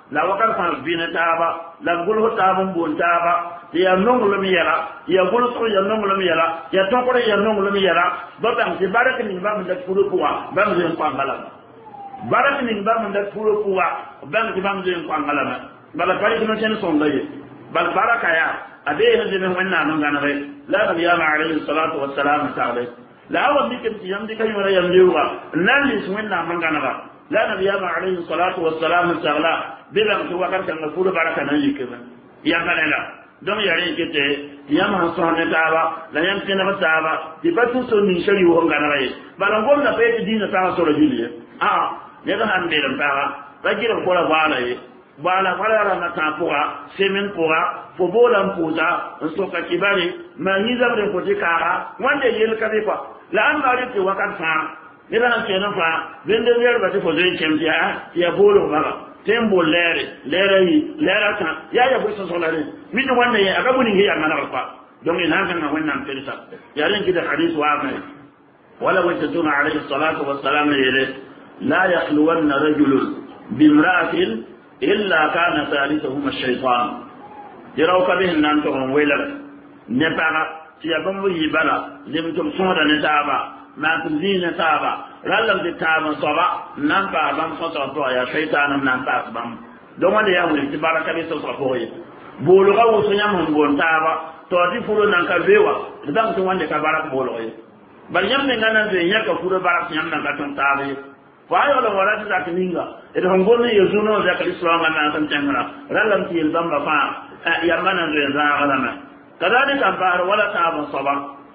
la wakar fa bina taba la gulu taba bon taba ya nongolo mi yala ya gulu so ya nongolo mi yala ya tokore ya nongolo mi yala ba bang ci baraka ni ba mu da puro puwa ba mu len ko ngala baraka ni ba mu da puro puwa ba mu ba mu len ko ngala bala pare ko sen son daye bal baraka ya abe ne de wanna non gana re la nabi ya alayhi salatu wassalam ta'ala la wa mikem ci yamdi kay wala yamdi wa nan li sunna man gana ba la nabi ya alayhi salatu wassalam ta'ala bilam to wakar kan puro baraka nan yikema ya kanela don yare kete yama sonne taaba la yam tena taaba di batu so ni shari wo ngana ray bala ngom na pe dina taaba so rajuli ah ne ga han de taaba bagira ko la wala ye wala wala ra na tapoa semen poa fo bola mpuza so ka kibali ma ni zabre ko tikara wande yel ka fa la an ba ri wakat fa ne la tena fa vende yer ba ti fo zin kemtia ya bolo ba tembo lere lere yi lere ta ya ya bu so solare mi no wanda ya aga buni ya mana ba don ina kan na wannan firsa ya ran kida hadith wa amai wala wajaduna alayhi salatu wassalam yele la yakhluwanna rajulun bimra'atin illa kana thalithuhuma ash-shaytan yaraw ka bihin nan to on wela ne para ti ya bambu yibala lim tum sonda ne taba ma tum dina taba rallam de taba soba nan ba bam so so to ya shaytan nan ta bam don wanda ya wuri ti baraka be so so ko yi bolu ga wo so nyam hon bon taba to di fulo nan ka bewa dan to wanda ka baraka bolu yi bal nyam ne ngana de nyaka fulo baraka nyam nan ka ton taba yi fa ayo la wala ta kininga e don gonne yezuno da ka islam nan san tangara rallam ti el bamba fa ya manan de za galama kadalika bar wala taba soba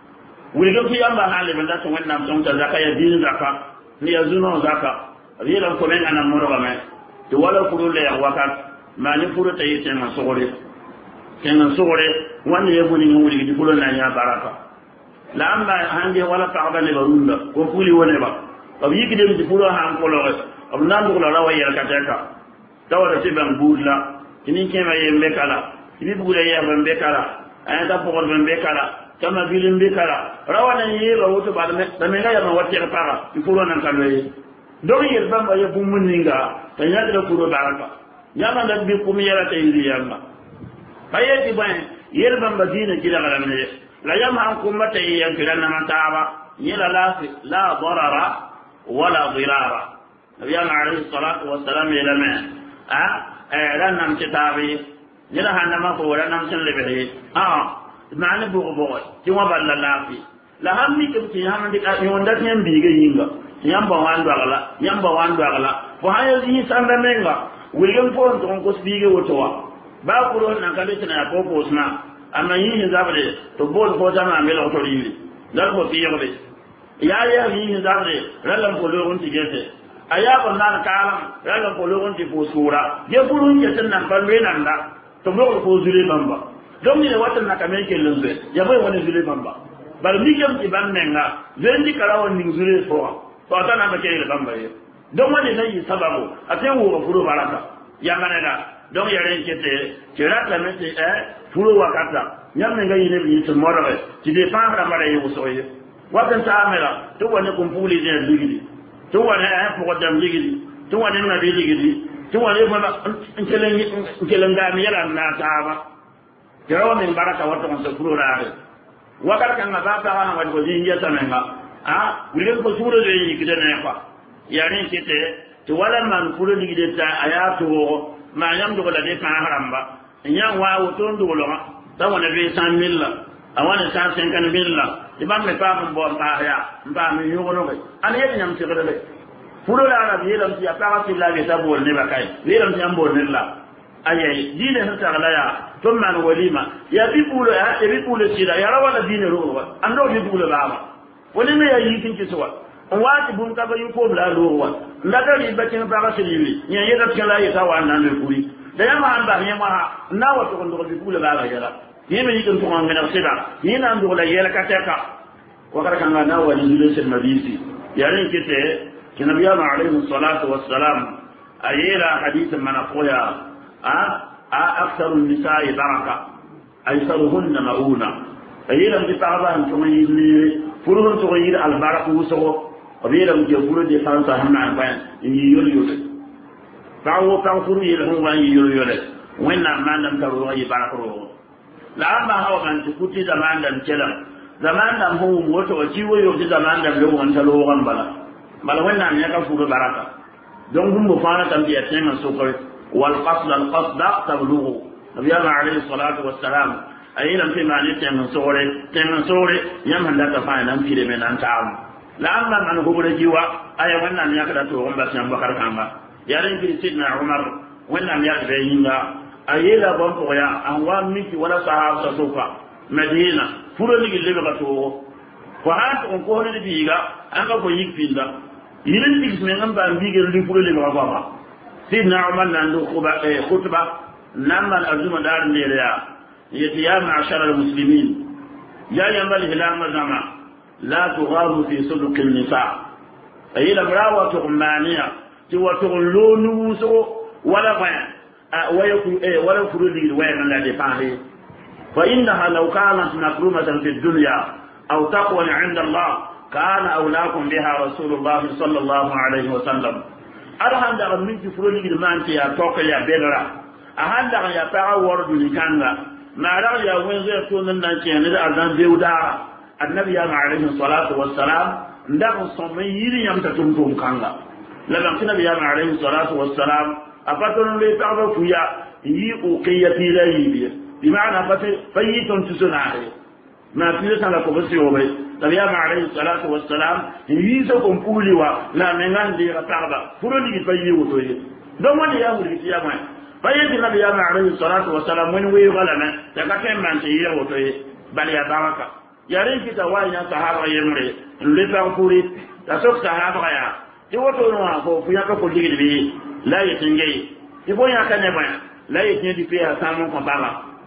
wulga fi amba hali banda to wannan don ta zaka ya din zaka ni yazuno zaka rilan ko men anan moro game to wala furu le wakat ma ni furu tayi ten masore ten masore wanda ya buni wuli di furu na ya baraka la amba hande wala ta'aba le barunda ko fuli wone ba ab yiki dem di furu han ko lo ab nandu la rawa ya ka taka tawara tiban budla kini kema yembe kala kini bugule yembe kala ay ta pokol be kala kama bilim be kala rawana yi ba woto ba da me ngaya ma wati para ifuro nan kalwe don yi bamba ya bumun ninga tanya da kuro baraka yana da bi kuma yara ta yi yamma baye ti ban yer bamba dina kila kala ne la yama an kuma ta yi yan kila nan ta ba yela la la darara wala dirara nabiyana alayhi salatu wassalam ila ma a ran nam kitabi yela hanama ko ran nam tan lebe ah maana bugo bugo ti wa balla lafi la hammi ke ti hamandi ka ni wonda nyam biga yinga nyamba wandu agala nyamba wandu agala bo hayo yi sanda menga wigen ko on ko biga wotowa ba ko ron nan kale tana ko ko sna amma yi zabre to bol ko jama mel ko yiri dal ko fi yobe ya ya yi zabre ralam ko lo on ti gete aya ko nan kalam ralam ko lo on ti fusura je burun je tan nan ban nan da to mo ko zure bamba donc ni watan na kamel ke lumbe ya boy woni zule bamba bal mi jam ci ban menga zendi kala won ni zule fo to ta na ba ke le bamba ye donc woni nayi sababu aten wo furo baraka ya manena donc ya ren kete ci rata mete e furo wakata nyam ne ngayi ne bi to morale ci de pa ra mara ye usoye watan ta amela to woni ko puli de ligidi to woni e ko dam ligidi to woni na bi ligidi to woni ko na nkelen nkelen ngami yala na taaba jarawa min baraka wato on sakuro raare wakar kan ba ta wana wadi jinja tamenga ah wile ko sura de yi kidene fa yani kite to wala man furo ni gideta ayatu ma yam do la de kan haramba nyang wa woto ndo lo ta wana be cent mille awana cent cinquante mille ibam me pa mo bo ta ya mba mi yugo no an yedi nyam ci gele furo la na yelam ci apara ci la ge ta bol ne bakay yelam ci am bol ne la aye dine han ta la ya ثم وليما يا بيقول يا بيقول سيدا يا ولا دين روى ando bibule baba woni me yi tinki sowa waati bum ka ba yu ko la rowa ndaga ri bakin baba sirili nya yeda kala yeta wa nan ne kuri da yama anda ne ma na wato ko ndo bibule baba yala ni me yi ko ngana sida ni na ndo la yela kateka wakara kan na wa ni dole sen mabisi yani kite kinabiyana alayhi salatu wassalam ayela hadith manafoya a أكثر النساء بركة أيسرهن مؤونة أيلم تتعبان تغيير فرون تغيير البركة وسوء وبيلم تغيير دي فانسا هم عن فان إن يوليوك فهو فانفروا يلهم وان يلولي وين ما لم تروا يباركوا لما هو من تكوتي زمان لم كلام زمان لم هو موت وجيو يوتي زمان لم لو أنت لو غن بلا بلا وين نام يكفوا بركة دون هم بفانا تنبيه تيمن سوكر والقصد القصد تبلغه نبي الله عليه الصلاة والسلام أي لم في معنى تيمن سوري تيمن سوري يمهن لا تفاين أم في من أن تعلم لما من هو برجوا أي وين نام يكذا توهم بس يوم بكر كamba يارين في سيدنا عمر وين نام يكذا ينغا ayela bompo ya anwa miki wala sahaba sofa medina furo ni gille ba to ko hat on ko ne biga an ga ko yikfinda yirin bis men an ba biga li furo le ba ba sidna umar nan do khuba khutba namma azuma dar ne ya yati ya ma'ashara almuslimin ya yamal hilal mazama la tugharu fi sulq an-nisa ayela brawa to umaniya ti wa to lonu so wala ba ولا فرودي وين لا دفاعه فإنها لو كانت مكرومة في الدنيا أو تقوى عند الله كان أولاكم بها رسول الله صلى الله عليه وسلم أرهن دغ من فرودي المانت يا توك يا بلرا أهن دغ يا فاع ورد لكانغا ما رأى يا وين زي تون النانتي أن أذان بيودا النبي عليه الصلاة والسلام دغ صميري يم تتمتم كانغا لما النبي عليه الصلاة والسلام أفتون لي تعرف فيا يقوقية ليبيا بمعنى فتي فيتون تسنعه ما تلك على كبسي وبي تبيا عليه الصلاة والسلام يسوكم قولي لا من دي رتعبا فرني فيي وتوي دوما يا ولي يا ما فيت النبي عليه الصلاة والسلام من وي غلما تكاكم من تي وتوي بل يا باكا يا ريت تواي يا صحابة يمري اللي فانفوري تسوك صحابة يا يوتو نوا فو فيا كفولي بي لا يتنجي يبون يكني بيا لا يتنجي فيها سامون كبارا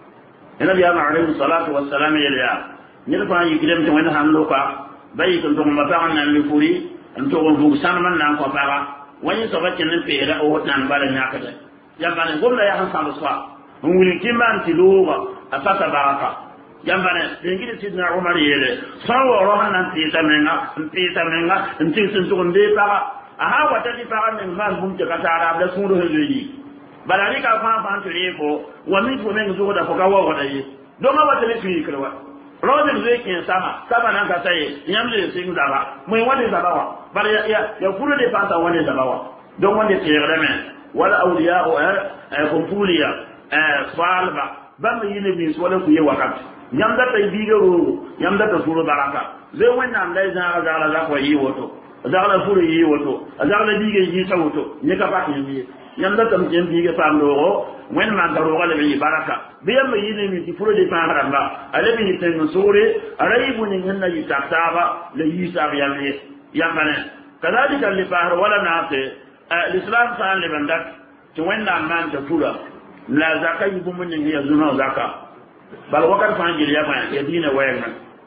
النبي عليه الصلاة والسلام يليا نرفع يكلم تمن هنلوكا بيت تنتم مفعنا لفوري أنتم بوكسان من نام كبارا وين سبت نفيرا أو تنام بالا ناكده يبان قبل لا يحصل الصلاة هم الكمان تلوه أساس باركة يبان ينجي سيدنا عمر يلي صور روحنا نتيتا منها نتيتا منها نتيتا سنتون دي بارا aha watati faran min mal bum te katara da suru heji balani ka fa fa to rebo wa mi to men zo da ko ga wa wadayi do ma wata ne fi kirwa rodin zai kin sama sama nan ka sai yamle sin da ba mai wani da bawa bar ya ya kuru de fata wani da bawa don wanda ke yarda men wala awliya eh kumfuliya eh salba ban yi ne bi wala ku yi wakati yam da tay bigaro yam da ta suru baraka zai wannan dai za ga za ko yi wato azagla furu yi woto azagla dige yi sawoto ne ka ba ni yanda tam jem dige pamdo wen ma garo gale bi baraka be yam yi ne mi furu de pa haramba ale bi tan sore araybu ni nganna yi taktaba le yi sa yamne yamane kadalika li bahar wala naate l'islam san le bandak to wen na man ta fura la zakai bu mun ni ya zuno zaka bal wakar fa ngir ya ba ya dina wayan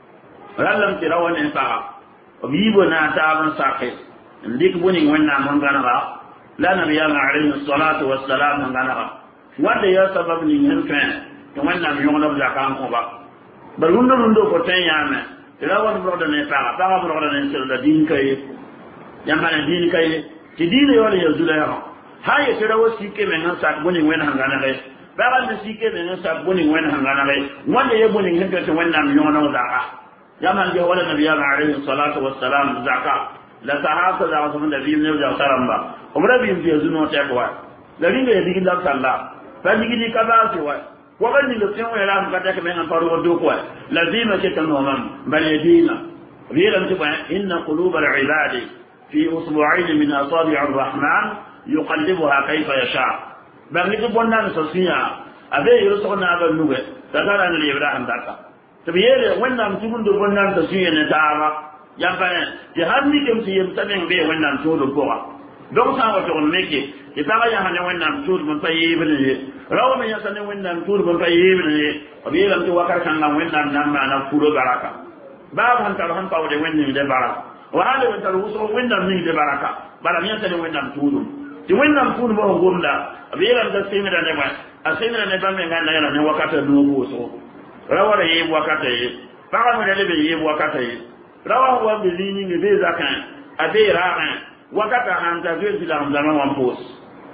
ralam tirawane fa وبيبو ناتابن ساقي نديك بوني وينا من غنغا لا نبي عليه الصلاة والسلام من غنغا وانده يا سبب نين فين وينا ميون نبزا كان كوبا بل هندو هندو فتين يامن تلا وان برغدا نفاقا فاقا برغدا نسل دين كي يمان دين كي تدين يولي يزول يرون هاي تلا وسيكي من غنساك بوني وين هنغانا فاقا نسيكي من غنساك بوني وين هنغانا وانده يبوني هنكت وينا ميون نبزا يمان جه ولا النبي عليه الصلاة والسلام زكاة لا تحاسد على سبيل النبي نرجع سرمبا عمره بيم في زنو تقوى لكن يديك دار سلا فنيجي دي كذا سوى وقال لي لو كانوا يلعب كذا كمان فارو دوكوا لازم كتنوهم بل يدينا غير تبع إن قلوب العباد في أصبعين من أصابع الرحمن يقلبها كيف يشاء بل يتبوننا نسوسيا أبي يرسلنا هذا النوع تقال أن الإبراهيم ذاك تبيله وين تقول دبنا نان تسويه نتاعا يبان جهنم كم سيم سمين بيه وين نان تقول بوا دون سامع تقول ميكي يبقى يهنا وين نان تقول من طيبني راو من يسنا وين نان تقول من طيبني وبيه لم توقع كان وين نان نام معنا فلو بركة باب هم تروحون باودي وين نيجي بركة وهذا وين تروحون وين نان نيجي بركة بلا يسنا وين نان تقول وين نان تقول بوا غمدا وبيه لم تسمع لنا أسمع لنا من عندنا يعني وقت النوبوسو rawara yi wakata yi faga mi lebe yi wakata yi rawa wa bilini ni be zakan ade rahan wakata han ta zai bila hamdana wan pos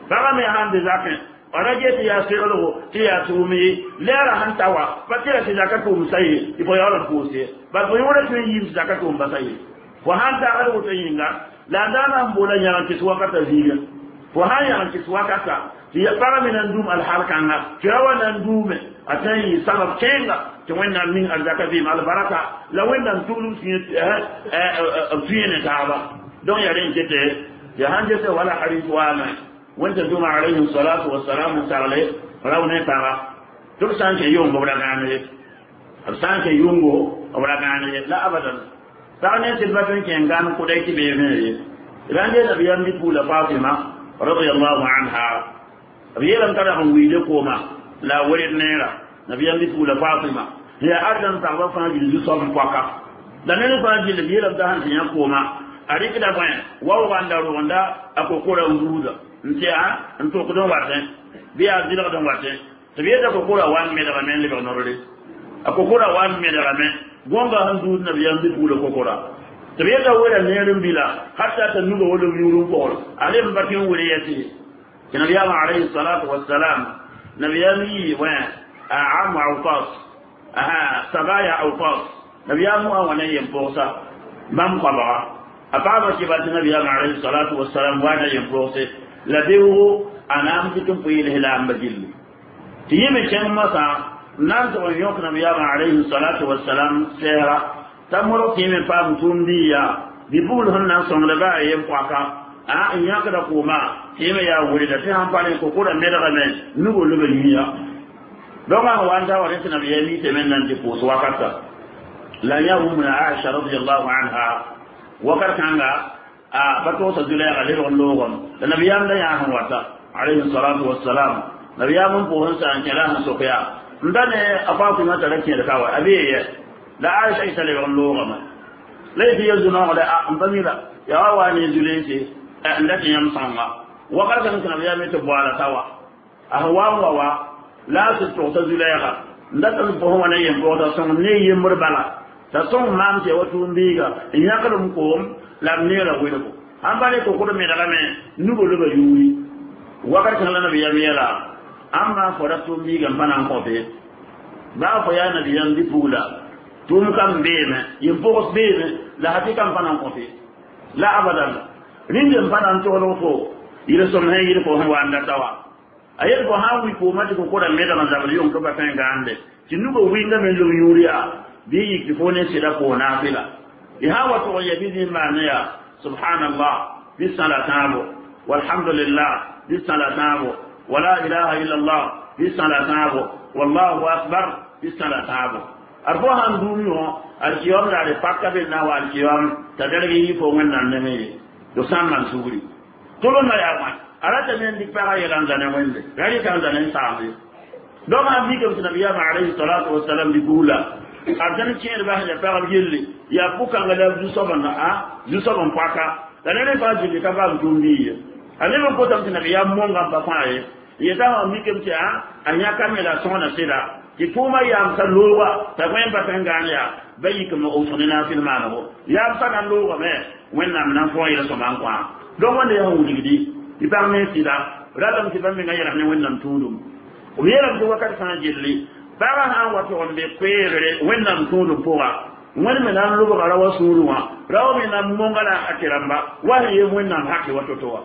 Para me hande zakin oraje ti ya sirolo ti ya tumi lera hantawa patira ti zakatu musayi ipo ya ora kusie ba ko yora ti yin zakatu mbasayi wa hanta alu to yinga la dana mbula nyaran ti suwakata ziga wa hanya ti suwakata ti ya para me ndum al halkanga kirawa nandume atay sabab kenga to wenna min al zakati mal baraka la wenna tulu ti eh eh fiene taaba don ya ren tete ya hanje se wala hadith wala wanda duma alayhi salatu wassalamu ta'ala rawne tara to sanke yongo bradane sanke yongo bradane la abadan tane tilbatun ke ngan ko dai tibe ne rande da biyan bitula Fatima radiyallahu anha biyan tara han wiide ko ma la wari nera nabiyan bitula Fatima ya adan ta wa fa ji so kwaka da ne fa ji da biyan da han ya koma ari kida fa wa wanda ronda akokora nguda ntia nto ko don warte biya dilo don warte to biya da kokora wan me daga men le norode akokora wan me daga men gonga handu na biya mbi bula kokora to biya da wala ne rin bila hatta ta nugo wala yuru ko ale mbatin wuri yati kana biya ma alayhi salatu wassalam nabiya mi wa a'am awqas aha sabaya awqas nabiya mu wa ne yemposa bam qala apaba ki ba nabiya ma alayhi salatu wassalam wa ne yemposa ladewo anam bitum puyil hilam badil tiyeme chen masa nan to yok na biya alayhi salatu wassalam sera tamuro tiyeme pam tundiya bibul hanna son da ba yem kwaka a in yaka da kuma tiyeme ya wuri da tan fane ko ko da me daga me nugo lugo niya don ma wanda wa rinta nabiya mi temen nan di ko so wakata la yawmuna aisha radiyallahu anha wakar kanga a bato sa julay alir wallogon da nabiyam da ya han wata alayhi salatu wassalam nabiyam ko han sa an kala han sofiya ndane afaku ma ta rake da kawai abiye da aisha ita le wallogon laifi yanzu na da an famila ya wa ne julay ce inda tin yam sanga wakar kan nabiyam ta bwala tawa ahwa wa la su to ta julay ga ndatan ko wona yem ko ta son ne yem murbala ta son mam ce wato mbiga in yakalum ko lam nera wele ko ambale ko ko me daga me nugo lugo yuwi wakati na nabi yamira amma ko da tumbi gam banan ko be ba ko ya nabi yam dipula tum kam beme yim ko beme la hati kam banan ko be la abadan rinde banan to lo ko ire som he ire ko ha wanda tawa ayel ko ha wi ko mati ko ko da me daga zabal yon ko ba tan gande ci nugo winga men lo yuriya bi yi ki fone sida ko nafila ihawa to yabidi ma'naya subhanallah bisalatahu walhamdulillah bisalatahu wala ilaha illa allah bisalatahu wallahu akbar bisalatahu arbohan duniyo alkiyam da fakka be na wal kiyam tadargi fo wannan ne do samman suguri tolo na ya ma arata men dik para yalan da ne wende gari kan da ne saami do ma bi ko nabiya alayhi salatu wassalam bi kula arjan kiyar ba da fara gilli ya fuka ngala du soban na a du soban kwaka da ne fa ji ka ba dumbi ale mo ko tam nabiya monga ba fae ye ta ma mi kemti a anya kamela sona sida ki kuma ya amsa lowa ta gwen ba tanganya bayi kuma o sunina fil manaho ya amsa kan lowa me wannan nan fo ya so man kwa don wanda ya hudu gidi ibar ne sida radam ti ban me ngayra ne wannan tudum o yera ko wakati sana jilli bara ha wato on be kwere wannan tudum poa wani me nan lugo gara wasuruwa rawo me nan mongala akiramba wahi ye wannan haki wato towa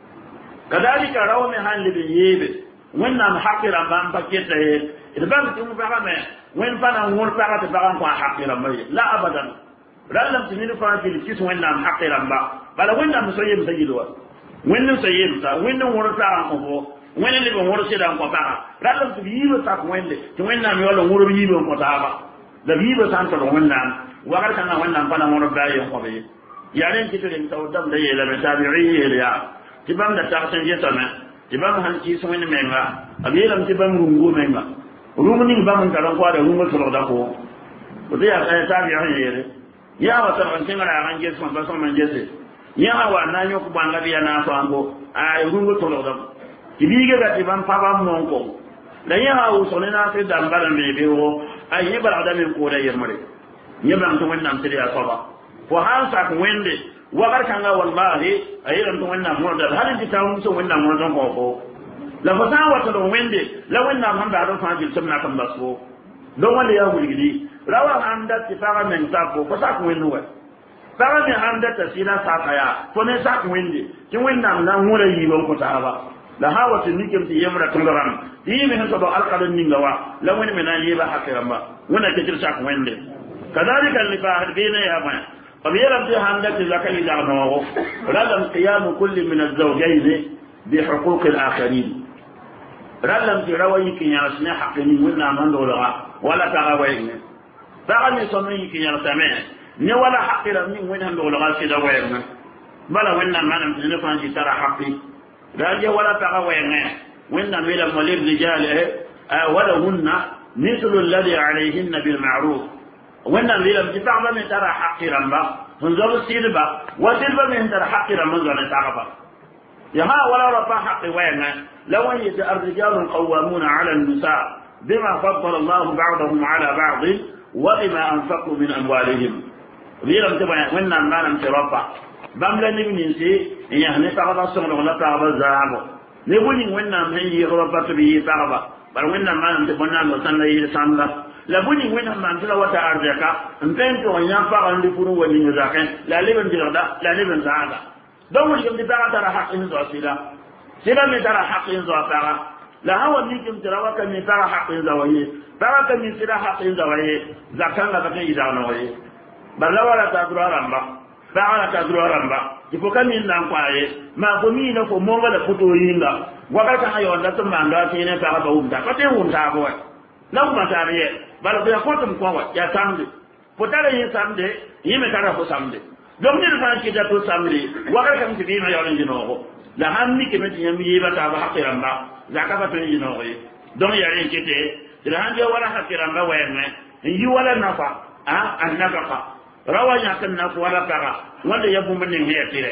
kadalika rawo me han libe yebe wannan hakira ban paketa he idan tun bara me wen fana ngor para te bara ko hakira mai la abadan ralam tinin fa fil kis wannan hakira ba bala wannan musayyib sayidwa wannan sayyib ta wannan wor ta ko wannan libe wor sidan ko bara ralam tu yibo ta ko wende to wannan mi wala wor yibo ko ta ba da yibo san to wannan wakar kana wannan fana wor bayin ko be yaren kitin tawdam da yela be tabi'i ya tibam da ta san yeta me tibam han ci so ne menga abiram tibam rungu menga rungu ni bam kan ko da rungu to da ko ko ya ta tabi'i yere ya wa ta kan tinga ran je so ba so man je se ya wa na nyo ko banga biya na so ango a rungu to da tibiga ga tibam pa bam mon ko da ya wa so ne na se da mbara me be wo ay yibara da men ko da yermare yibam to wannan tiri ya so ba ko han sa ko wende وقال كان والله أيضا تونا مرد هل أنت تعلم تونا مرد كوكو لا فتاوى تلو ويندي لو إن هم بعدهم فاجل سمنا كم بسوا لو ما ليه أقول كذي لو عندك تفاعل من ساقو فساق وينوه فاعل من عندك تسينا ساقيا فنساق ويندي تونا لا مرد يبون كتابا لا هوا تنيكم تيمرا كنغرام دي من سبب القلب نينغوا لو إن من يبا حكرما ونا كتير ساق ويندي كذلك اللي فاعل بينا يا مان فبيرم دي عندك زكاة دعوة ولازم قيام كل من الزوجين بحقوق الآخرين لازم تروي كي يرسنا حقني ولا من دولها ولا تروي فعلني صنعي كي يرسمه ني ولا حق لمن وين هم دولها سيدا وين بلا وين ما نمتن فانجي ترى حقي راجع ولا تروي وين من المولد رجال ولهن مثل الذي عليهن بالمعروف wannan lilam ji ta mai tara hakiran ba sun zo silba wa silba min tara hakiran mun zo ne ta ba ya ha wala rafa haqi wayna law an yata ar-rijalu qawwamuna 'ala an-nisa bima faddala Allah ba'dahum 'ala ba'd wa bima anfaqu min amwalihim lilam ta bayan wannan malam ta rafa bam la nibni si ya ne ta ba so na ta ba zaabo ne bunin wannan mai yi rafa ta bi ta ba bar wannan malam ta banna no san yi sanda la buni wena man tula wata arzaka mpento wanya fa andi furu wani zakan la leben dirda la leben zaada don wani kam dibara tara haqqin zo sila sila me tara haqqin zo tara la hawa ni kim tara waka me tara haqqin zo waye tara ka mi sila haqqin zo waye zakan la ka ida no waye balla wala ta dura ramba bala ta dura ramba ipo kan min nan kwaye ma ko mi na ko mo wala futo yinga waka ka ayo nda to manda tine ta ba umta ko te umta ko law ma tariye bala ko yakotum ko wa ya samde potare yi samde yime kara ko samde donc ni fa ki da to samde waka kam ti bima yawon jinogo la hammi ke meti yami yiba ta ba hakiran ba zaka ba to jinogo yi donc ya ren kete ila hanje wala hakiran ba wayne yi wala nafa a annabaka rawanya kan nafa wala taga wanda ya bumba ne ya tire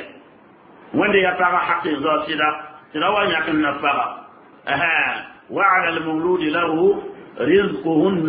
wanda ya taga hakin zo sida rawanya kan nafa aha wa ala al-mawlud lahu رزقهن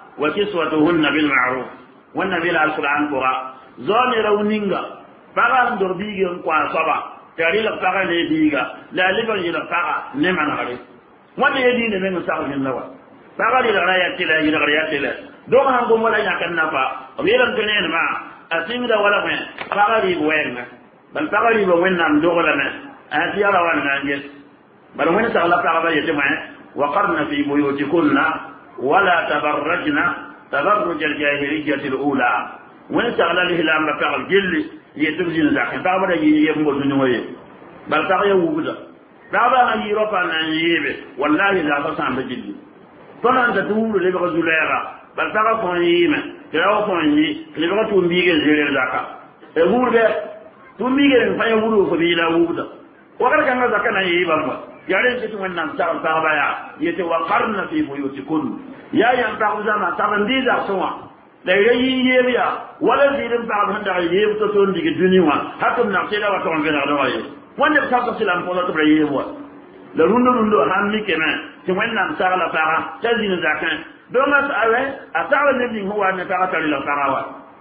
وكسوتهن بالمعروف والنبي القرآن قرأ زوني رونينغا فغان دور بيغن قوان صبا تاريل فغان يديغا لا لبن يلا فغا نمان غري وانا يدين من ساق من نوا فغان يلا رايات لا يلا رايات لا دون هنقوم ولا يكن نفا ويلا تنين ما أسيمدا ولا من فغان يبوين بل فغان يبوين نام دوغلنا أتي يرى وانا نجس بل وين سأغلا فغان يتمع وقرن في بيوتكن ولا تبرجنا تبرج الجاهلية الأولى وين سأغلا له الأمر فغل جل يتبزين ذاك فغل يبوز نويه بل فغل يوجد فغل يرفع نعيبه والله لا تصعب بجل فلا أنت تقول لبغى زليرا بل فغل فنيمة كلاو فني لبغى تنبيغ زلير ذاك يقول به تنبيغ فيقولوا فبيلا وجد وقال كان ذاك نعيبا يالين كتو من نام تاغل تاغبايا يتوقرن في بيوتكن يا ين تاغل زمان تاغل ديزا سوا لا يي يبيا ولا زيدن تاغل هندا ييب تتون ديك دنيوا حتى نقتلا وتون في نغدواي وند تاغل سلام فولا تبري يبوا لا روندو روندو هامي كما تمن نام تاغل تاغا تزين زاكان دوما ساوي اتاغل نبي هو ان تاغل تاغل تاغوا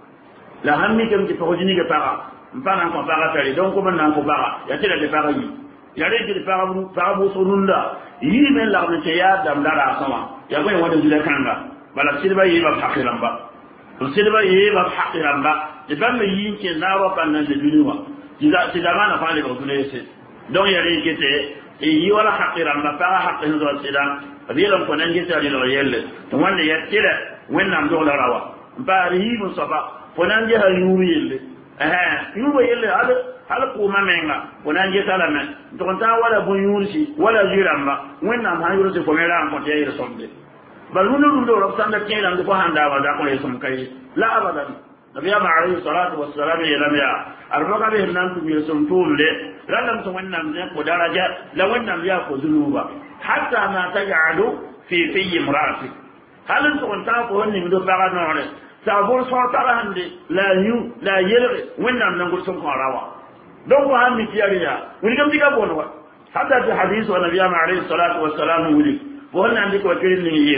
لا هامي كم تي فوجيني كتاغا مبانا كو تاغل تاغل دونك من نام كو باغا ياتلا دي تاغل yare ki farabu farabu sununda yi men la ne ya dam dara sama ya go wada zule kanga bala silba yi ba hakiran ba to silba yi ba hakiran ba idan me yin ke na wa kan nan da duniya diga diga mana fa le ko dole se don yare ki te yi wala hakiran ba fara hakin zo sidan abilan ko nan gita ni lo yelle to wanda ya tira wannan do la rawa ba ri musafa ko nan je ha yuri yelle eh yuri yelle hada hal kuma menga wonan je salama to ta wala bun yursi wala jiramba wenna ma yursi ko mera ko te yir sombe bal hunu dum do rabtan da kila ko handa wa da ko yesum kai la abadan nabiya ma alayhi salatu wassalam ya lam ya arbaka be nan tum yesum tumle ranan to wannan ne ko daraja la wannan ya ko zunuba hatta ma taj'alu fi fi imraati halin to ta ko wannan do baga no ne sabur so tara hande la yu la yelre wannan nan gursun ko rawa donc han mi tiariya woni kam diga bono wa hadda hadith wa nabiyama alayhi salatu wassalam wuli wonna andi ko kirin ni yinga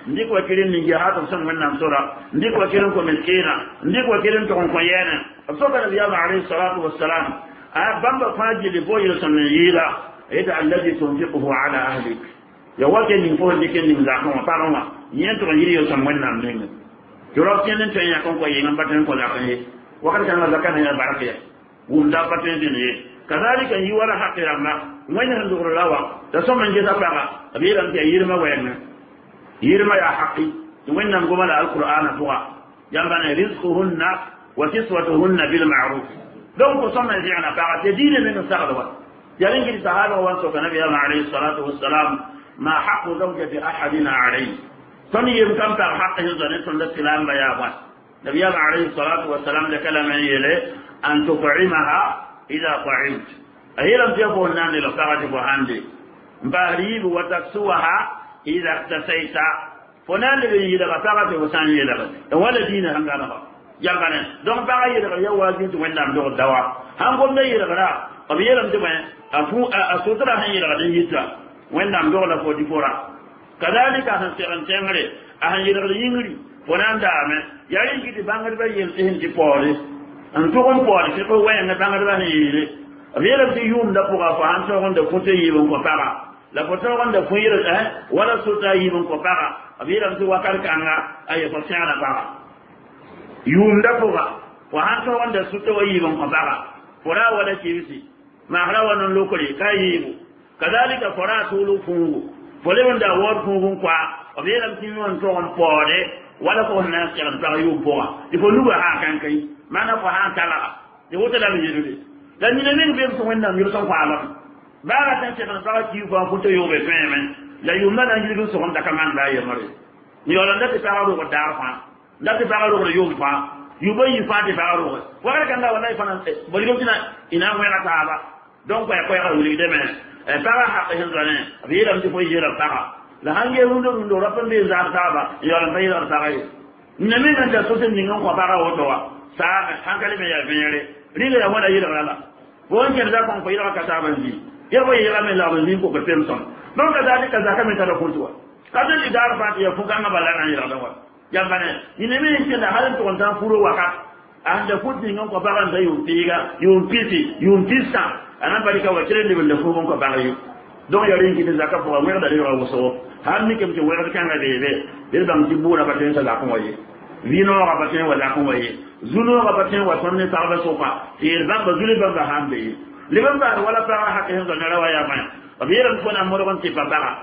ndi ko kirin ni jihatu san wannan sura ndi ko kirin ko miskina ndi ko kirin to ko yana so ka nabi alayhi salatu wassalam a bamba faji de boyo san yila ida alladhi tunfiquhu ala ahlik ya wake ni fo diken ni za ko paranwa yento ko yiri yo san wannan ne joro kenen tan ya kon ko yin batten ko la kan yi wakati kan zakana ya baraka wunda batten ne kadhalika yi wala hakira ma wani handu rawa da so man je ta fara abiran ta yirma wayanna yirma ya haqqi wannan goma da alqur'ana tuwa yamba rizquhunna wa kiswatuhunna bil ma'ruf don ko so man je ana fara te dine min sa'adwa yarin gi sahaba wa so nabi alayhi salatu wassalam ma haqqu zawjati ahadina alayhi sani yim kam ta haqqi zane son da salam bayawa nabi alayhi salatu wassalam da kalama yele an tu'imaha إذا طعمت أهيرا تيبو النان لفقات بوهاندي مباريب وتكسوها إذا اقتسيت فنان لبي يدغى فقط وساني يدغى ولا دين هنغانا يغانا دون بقى يدغى يوازين توينام دو الدواء هنقوم دي يدغى أبيرا تيبو أسوطرا هن يدغى دي يدغى وينام دو لفو دي فورا كذلك أهن سيغن تنغري أهن يدغى ينغري فنان دامن يعين كي تبانغر بي يمتهن تي an togon pori se ko wayan na bangar ba ni rera ti yum da ko fa han so gon da fote yi bon ko para la foto gon da fuira eh wala sota yi bon ko para abira ti wakar kanga ay ko sana para yum da ko ba wa han so gon da sota yi bon ko para fora wala ti wisi ma hala wannan lokori kai yi kadalika fora tulu fungu fole wanda wor fungu kwa abira ti yon to gon pore wala ko na kiran para yu boa ifo luga ha kan kai mana ko han tala de wota la yirude dan ni men be so wonna mi so ko ala ba ga tan ce tan sala ki ko ko to yo be femen la yumna dan yiru so on daga man ba yamare ni wala ndati taaro ko dar fa ndati taaro ko yo fa yu bayi fa de taaro ko wala kan da wallahi fanan bo li tina ina wala taaba donc ko ko ya wuli de men e para ha ko hen zane bi ram ti ko yira taaba la hange rundo rundo rapande zar taaba yo la bayi zar taaba ni men da so sen ni ngam ko para wodo wa sa hankali me ya venere riga ya wala yira wala won ke da kon ko yira ka ta banji ya boye yira me la banji ko ko temson don ka da ka zaka me ta da kuntuwa kada li dar fa ya fuka na balana yira da wa ya bane ni ne me ke da halin to tan furo waka an da kudi ngon ko baran da yu tiga yu pisi yu pisa anan bari ka wakire ni bende fu ko barayu don ya rinki da zaka fo wa da yira waso har ni kem ke wala kan ga bebe be dam tibuna ba ten sa la ko waye vino ga ba ten wala ko waye zuno ga batin wa sonne tarba sofa ir zamba zuli bamba hambe liban ba wala para hakke hen na rawa ya ban abiran ko na moro ban ti babara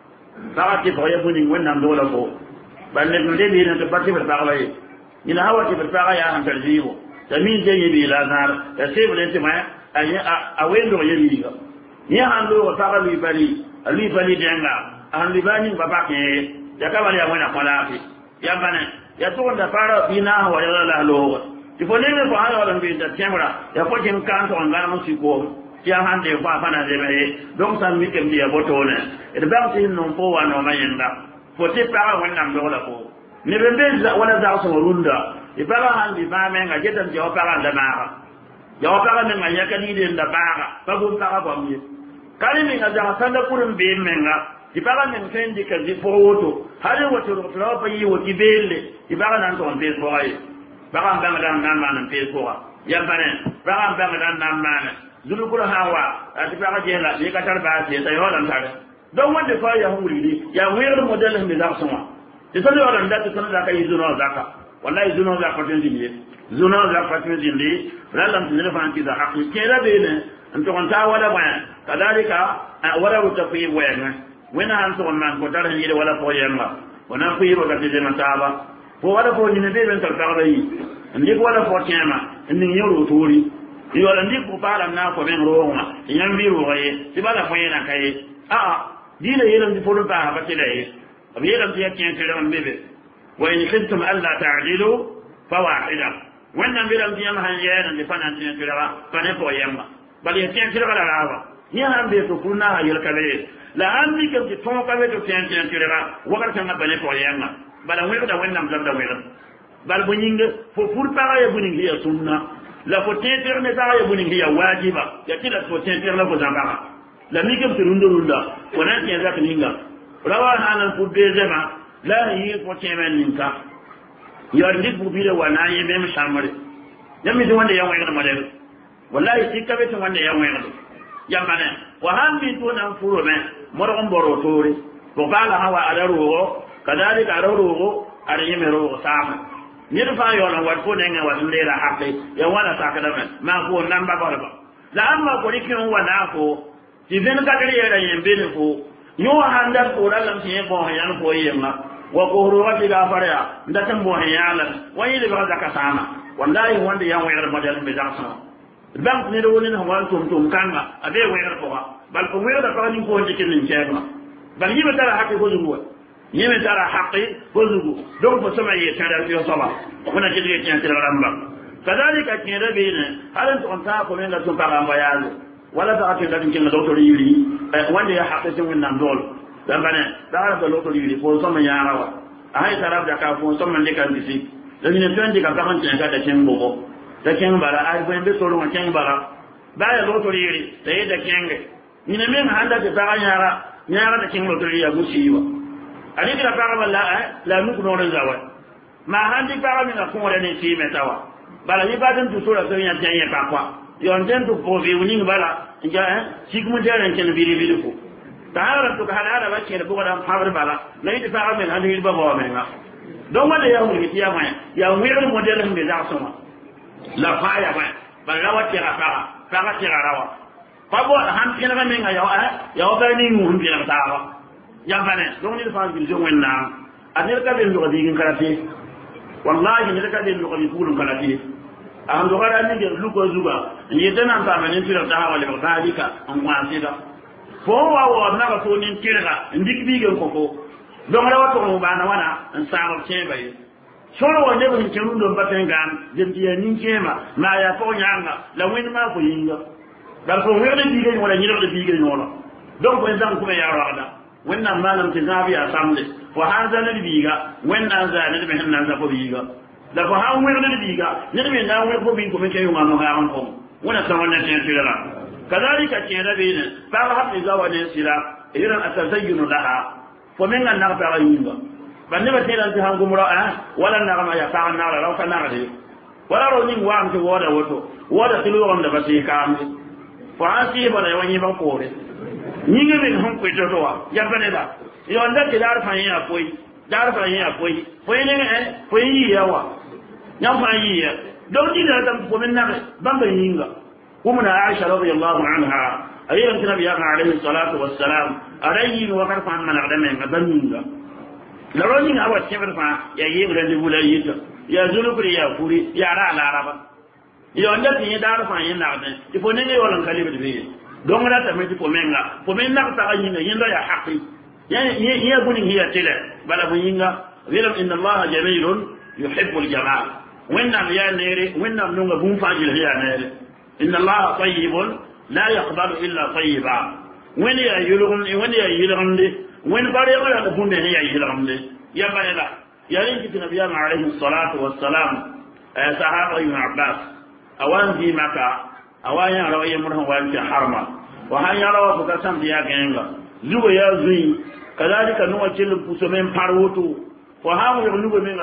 para ti boye buni wonna ndo la ko balle no de ni to pati ba para waye ina hawa ti ba para ya han tarjibo tamin je yi la nar ya se bele ti ma aya a wendo ye ni ga ni han do para li bali ali bali denga an libani baba ke ya ka bali ya mwana kwala fi ya bana ya to da fara bina wa ya la lo ifo ne ko ala wala bi da temra ya ko jin kan to ngana mo siko ya hande fa fana de be donc san mi kem dia botone e de ba tin non po wa no mayenda fo te para wannan do la ko ne be be wala za so runda e para handi ba men ga jetan je o para da ma ya o para men ga yakani de da ba ba bu ta ba mi kali mi ga za sanda kurun be men ga ibara men fendi ka zifo woto hali woto ro pa yi woti belle ibara nan ton be so ay bara mbanga dan nan man be so ya bane bara mbanga dan nan man zulu kula hawa ati bara je la ni ka tar ba je tay holan tare don wanda fa ya huri di ya wayar model hin da sama ti so yo ran da to kan da kai zuno zaka wallahi zuno zaka tin di zuno zaka tin di lalam tin fa anti da hakki kera be ne anto kan ta wala ba kadalika wala utafi wayna wena han to man ko tar ni wala ko yemma wana ko yiba ka tije mataba ko wala ko ni be ben tar tarba yi ndi ko wala ko tema ndi nyoro tori ni wala ndi ko para na ko ben roma nyam bi ro ye ti bala ko yena kai a a dina yelam di fodo ta ba tile abi yelam ti yakin tele on bebe wa in kuntum alla ta'dilu fawahida wannan biram ti yam han yana di fanan tin tele ba fane ko yemma bal yakin tele la rawa ni han be to kunna yel kale la andi kam ti ton ka be to tian tian tirera wakar kan bane ko yanga bala wér da wennam da wér bal bu ñinga fo pour para ya buning ya sunna la fo teter ne para ya buning ya wajiba ya tila fo teter la ko zambara la mi kam tirundu runda wona tian zaka ninga rawa hanan fu bezema la yi ko temen ninka yordi bu bi wa na yi be mshamare yami wanda ya wayar model wallahi tikabe to wanda ya wayar yamane wa hambi to nan furo men moron boro tori ko bala hawa adarugo kadalika adarugo adayimero sama nirfa yona wat ko ne ngwa ndera hakke ya wala sakada men ma ko namba ba ba la amma ko dikin wana ko tibin kadari ya yembele ko yo handa ko dalam tiye bo yan ko yema wa ko ruwati ga farya ndatan bo yalan wani da ba zaka sama wallahi wanda ya wayar madal me zaksa bank ne do woni na wan tum tum kanga abe wayar ko bal ko wayar da ko ni ko dikin ni chema bal yibe tara hakke ko zuwa yibe tara hakke ko zuwa donc ko sama ye tara yo sala wana jide tiyan tira ramba kadalika kire bene halan to ta ko men da tum para mbayalo wala ta ake da kin da doktor yiri wanda ya hakke tin wannan dol dan bane da da doktor yiri ko sama ya rawa ai tarab da ka ko sama ne kan disi dan ne tan diga kan tin ka da kin bogo da kin bara ai ko be solo ma kin bara da ya doktor yiri sai da kenge ni ne men handa ta nyara nyara da kin doktor ya gushi wa ani da fara wala la nu ko ron zawa ma handi fara min ko wala ne ci metawa bala ni badin tu sura sai ya janye pa kwa yon den tu po vi uning bala ja eh sigmu jaren ken bili bili ko taara to halala ba ke da buga da fara bala lai da fara min handi ba ba men ga don wanda ya mu ya mai ya wirin modelin da za su ma la faya ba bala wacce ra fara fara tira rawa fa bo han ken ga men ga ya ya ba ni mu bi na tawa ya bane don ni fa bi jo wenna anir ka ben do digin karate wallahi ni ka ben do ko kulun karate an do gara ni lu ko zuba ni dana ta manin tira ta hawa le dalika an wasida fo wa wa na ko ni tira ndik bigen ko ko don rawa to mo bana wana an samu chemba yi solo wonde ko kenu do baten gam dem tiya ni chema na ya ko nyanga la win ma ko yinga dal ko werde bigen wala ni do bigen wala donc ko zan kuma ya rawada wannan malam tizabi a samle wa hadha lil biga wannan zalil bihin nan za ko biga da ko ha werde biga ni me na werde ko bin ko me kayo ma no ga on ko wannan san wannan tin sirra kadalika ke rabe ne ba ha fi zawa ne sira iran atazayyunu laha fo men nan na ta yinga banne ba tiran ti hangu mura eh wala na ma ya ta na ra ka na de wala ro ni wa am to woda woto woda tilu on da ba ti kam fo asi ba da wani ban ko re ni ngi ben hon ko to wa ya bane da yo anda ke dar fa yin akoi dar fa yin akoi fo yin eh fo yin yawa nyam fa yin ya don ni da tam ko men na ban ba yinga umma aisha radiyallahu anha ayyuhan nabiy alayhi salatu wassalam arayin wa karfa man adama ga baninga la roni awa ceber fa ya yi rende bula yita ya zulu kuri ya kuri ya ra laraba yo anda tin dar fa yin na da ifo ne ne wala kalibe be don ra ta mai ko menga ko men na ta yin ne yin da ya haqi ya ya guni hiya tila bala bu yinga wilam inna allaha jamilun yuhibbu aljamal wenna ya nere wenna nunga bum fajil hiya nere inna allaha tayyibun la yaqbalu illa tayyiba when ya yulum when ya yulum when bare wala da bunde ne ya yulum ya bala ya rinki nabiy alayhi salatu wassalam sahaba ibn abbas awan di maka awan ya rawaye murhan wa ta harma wa han ya rawa ka san ya genga zuwa ya zui kadalika nuwa cilin puso men parwoto wa hamu ya nugo men